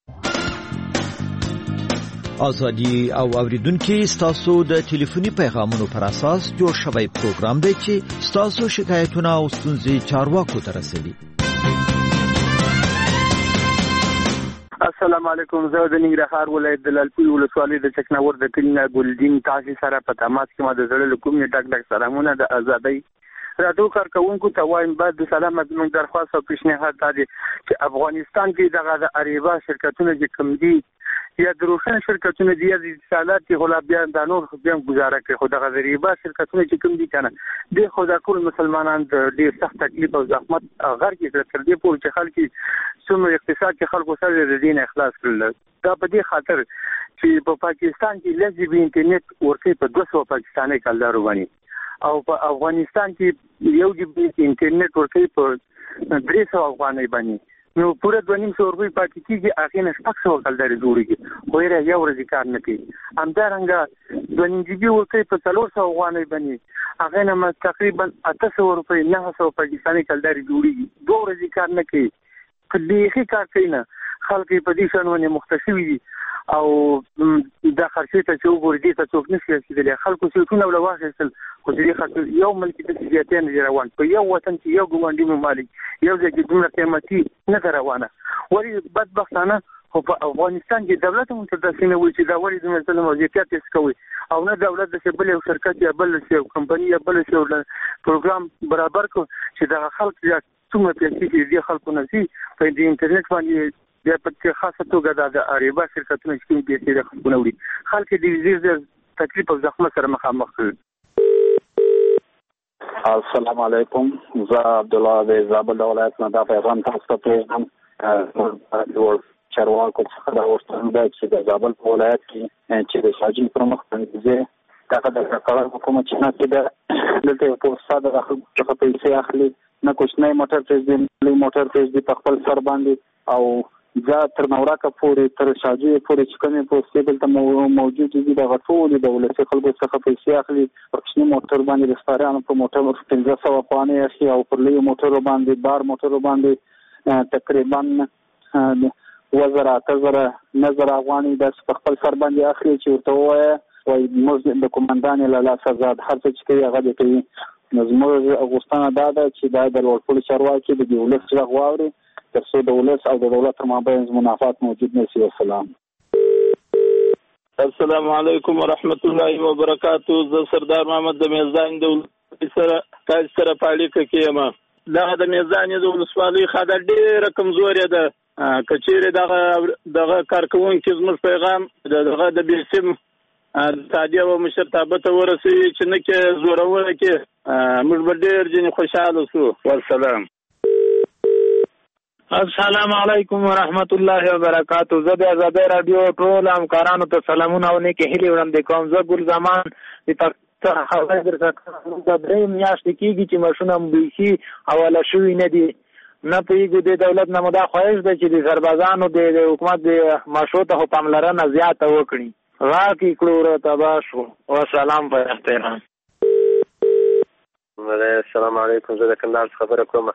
ازادي او اوریدونکو ستاسو د ټلیفوني پیغامونو پر اساس جوړ شوی پروګرام دی چې ستاسو شکایتونه او ستونزې چارواکو ته رسوي. السلام علیکم. زه د ننګرهار ولایت د لالپورې ولسوالۍ د چکناور د کلي نه ګلدین تاسو سره په تماس کې ما د زړه له کومې ډک سلامونه د ازادۍ راډیو کارکونکو ته وایم. بعد د سلام زموږ درخواست او پیشنهاد دا دی چې افغانستان کې دغه د اریبا شرکتونه چې کوم دي یا د روشن شرکتونه دي یا د اتصالات کې خلا بیا د نور بیا گزاره کوي، خو دغه د اریبا شرکتونه چې کوم دي کنه د خدا ټول مسلمانان د ډیر سخت تکلیف او زحمت غر کې تر دې پورې چې خلک څومره اقتصاد کې خلکو سره د دین اخلاص کړل. دا په دې خاطر چې په پاکستان کې لږ انټرنیټ ورکې په 200 پاکستاني کلدارو باندې او په افغانستان کې یو جی بي انټرنیټ ورکې په 300 افغانۍ باندې، نو پوره 200 روپۍ پاتې کېږي. هغه نه 600 کلداري جوړيږي، خو یې یو ورځ کار نه کوي. همدارنګه 2 جی بي ورکې په 400 افغانۍ باندې، هغه نه تقریبا 800 روپۍ 900 پاکستاني کلداري جوړيږي، 2 ورځې کار نه کوي. کله کار کوي نه، خلک په دې شنونه مختصوي دي او د خرچې ته چې وګوري دي ته څوک نشي رسیدلی. خلکو سیټونه ولا واخیستل، خو دې خاطر یو ملک د سیاستین روان په یو وطن کې یو ګوندي ممالک یو ځکه دومره قیمتي نه روانه. ولی بدبختانه خو په افغانستان کې دولت متداسینه وي چې دا ولی د مثلا موضوعیت هیڅ کوي او نه دولت د بل یو شرکت یا بل یو کمپنی یا بل یو پروګرام برابر کو چې د خلک یا څومره پیسې دي خلکو نشي په دې انټرنیټ باندې بیا په خاصه توګه د اریبا شرکتونو چې پیسې د خلکو وړي خلک دې زیر تکلیف او زحمت سره مخامخ کړي. السلام علیکم. زه عبد الله د زابل ولایت نه دا پیغام تاسو ته پیغام چارواکو څخه دا وستم دا چې د زابل په ولایت کې چې د شاجین پر مخ باندې دا د کارګر حکومت چې نه کېده دلته په ساده د خلکو څخه پیسې اخلي، نه کوچنی موټر پرېږدي، لوی موټر پرېږدي په خپل سر باندې او ځا تر نوراکه پورې تر شاجي پورې چې کومې پوستې دلته موجود دي د غټولې د ولسي خلکو څخه پیسې اخلي. پر کوچني موټر باندې د سپاریانو په موټر 1500 افغانۍ اخلي او پر لوی موټر باندې بار موټر باندې تقریبا 2000 8000 افغانۍ د خپل سر باندې اخلي چې ورته وایي موږ د کومندان له لاس آزاد هر څه چې کوي هغه دې کوي. نو زموږ غوښتنه دا ده چې دا د لوړپوړو چارواکي د ولس غږ واوري تر څو د ولس او د دولت تر مابین منافات موجود نه شي. والسلام. السلام علیکم ورحمت الله وبرکاتہ. زه سردار محمد د میزان د سره تاسو سره پالیکه کېم. دا د میزان د ولسوالۍ خاطر ډېر کمزوري ده. کچېره دغه کارکونکو زموږ پیغام دغه د بیسم تادیه و مشرتابه ته ورسوي چې نه کې زورونه کې موږ ډېر ځینې خوشاله شو. والسلام. السلام علیکم ورحمت الله وبرکاتہ. زه د آزادۍ رادیو ټول همکارانو ته سلامونه او نیکې هیلې وړاندې کوم. زه ګل زمان د پاکستان خبرې درته د درې میاشتې کېږي چې ماشونه بیخي حواله شوي نه دي. نه پوهېږو د دولت نه مو دا خواهش ده چې د سربازانو د حکومت د ماشو ته خو پاملرنه زیاته وکړي. راکې کړو ورته تباه شو. والسلام په احترام. السلام علیکم. زه د کندهار څخه خبره کوم.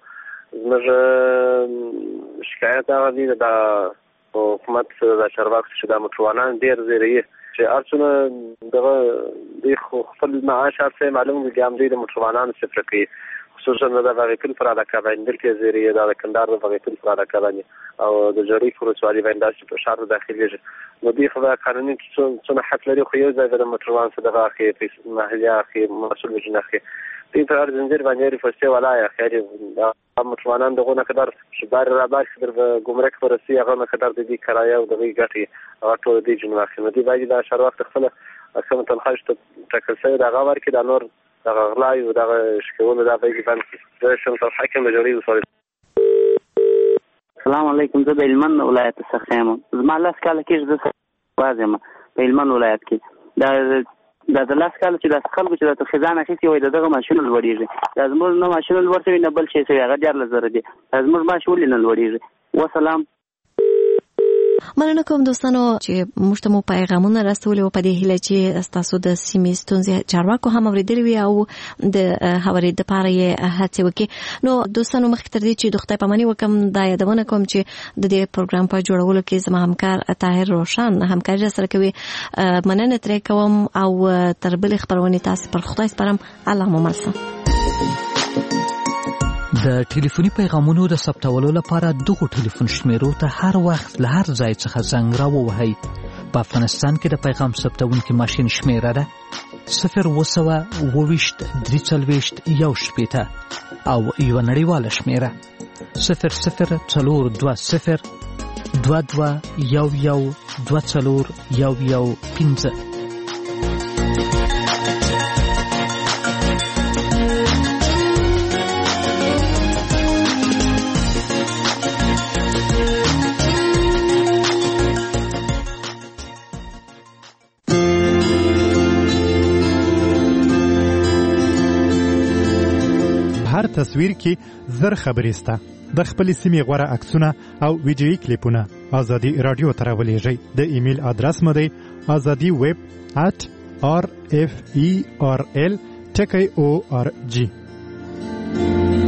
زموږ شکایت هغه دی د حکومت د چارواکو چې د موټروانان ډېر زیری چې ارڅونه دغه خپل معاش ارڅه معلوم دي هم د موټروانانو صفر کوي، خصوصا د وغیرې پر علاقه باندې دلته زیری د کندهار د وغیرې پر علاقه باندې او د جړی فورسوالي باندې په شهر داخلي نو دی خو قانوني څه حق لري خو یو ځای د موټروان څخه دغه اخی محلي اخی مسؤل وجناخي این پر زنجیر باندې رفسته ولای خیر موټروانان دغه قدر شبار را باش در ګمرک فرسي هغه قدر د دې کرایه او دغه ګټي هغه ټول دي جنواخي نو دی باید د شهر وخت خپل اصلا تنخواهش ټاکل شوی د هغه ورکې د نور دغه غلای او دغه شکول د باید باندې د شمس الحاکم د جوړي وصول. السلام علیکم. زه د هلمند ولایت څخه یم. زما لاس کاله کې زه وازم په هلمند ولایت کې د لاس کال چې د خلکو چې د خزانه اخیستي وای دغه ماشین لوړیږي د زموږ نه ماشین لوړته نه بل شي سوي هغه ډیر لزر دي زموږ ماشین ولې نه لوړیږي. وسلام. مننه کوم دوستانو چې موږ ته مو پیغامونه راستولې په دې هیله چې تاسو د سیمې ستونزې چارواکو هم اوریدلې وي او د هواري د پاره یې هڅه وکړي. نو دوستانو مخکې تر دې چې د خدای پاماني وکم دا یادونه کوم چې د دې پروګرام په جوړولو کې زما همکار طاهر روشن همکاري سره کوي. مننه ترې کوم او تر بل خبرونه تاسو پر خدای سپارم. الله مو ملسم. د ټلیفوني پیغامونو د ثبتولو لپاره دغه ټلیفون شمیرو ته هر وخت له هر ځای څخه زنګ راووهئ. په افغانستان کې د پیغام ثبتونکي ماشین شمیره ده 0202341 او یو نړیواله شمیره 002022112415. هر تصویر کې زر خبرې سته. د خپل سیمې غوره عکسونه او ویډیویي کلیپونه ازادي رادیو ته راولېږئ. د ایمیل ادرس مو دی azadiweb@rferl.org.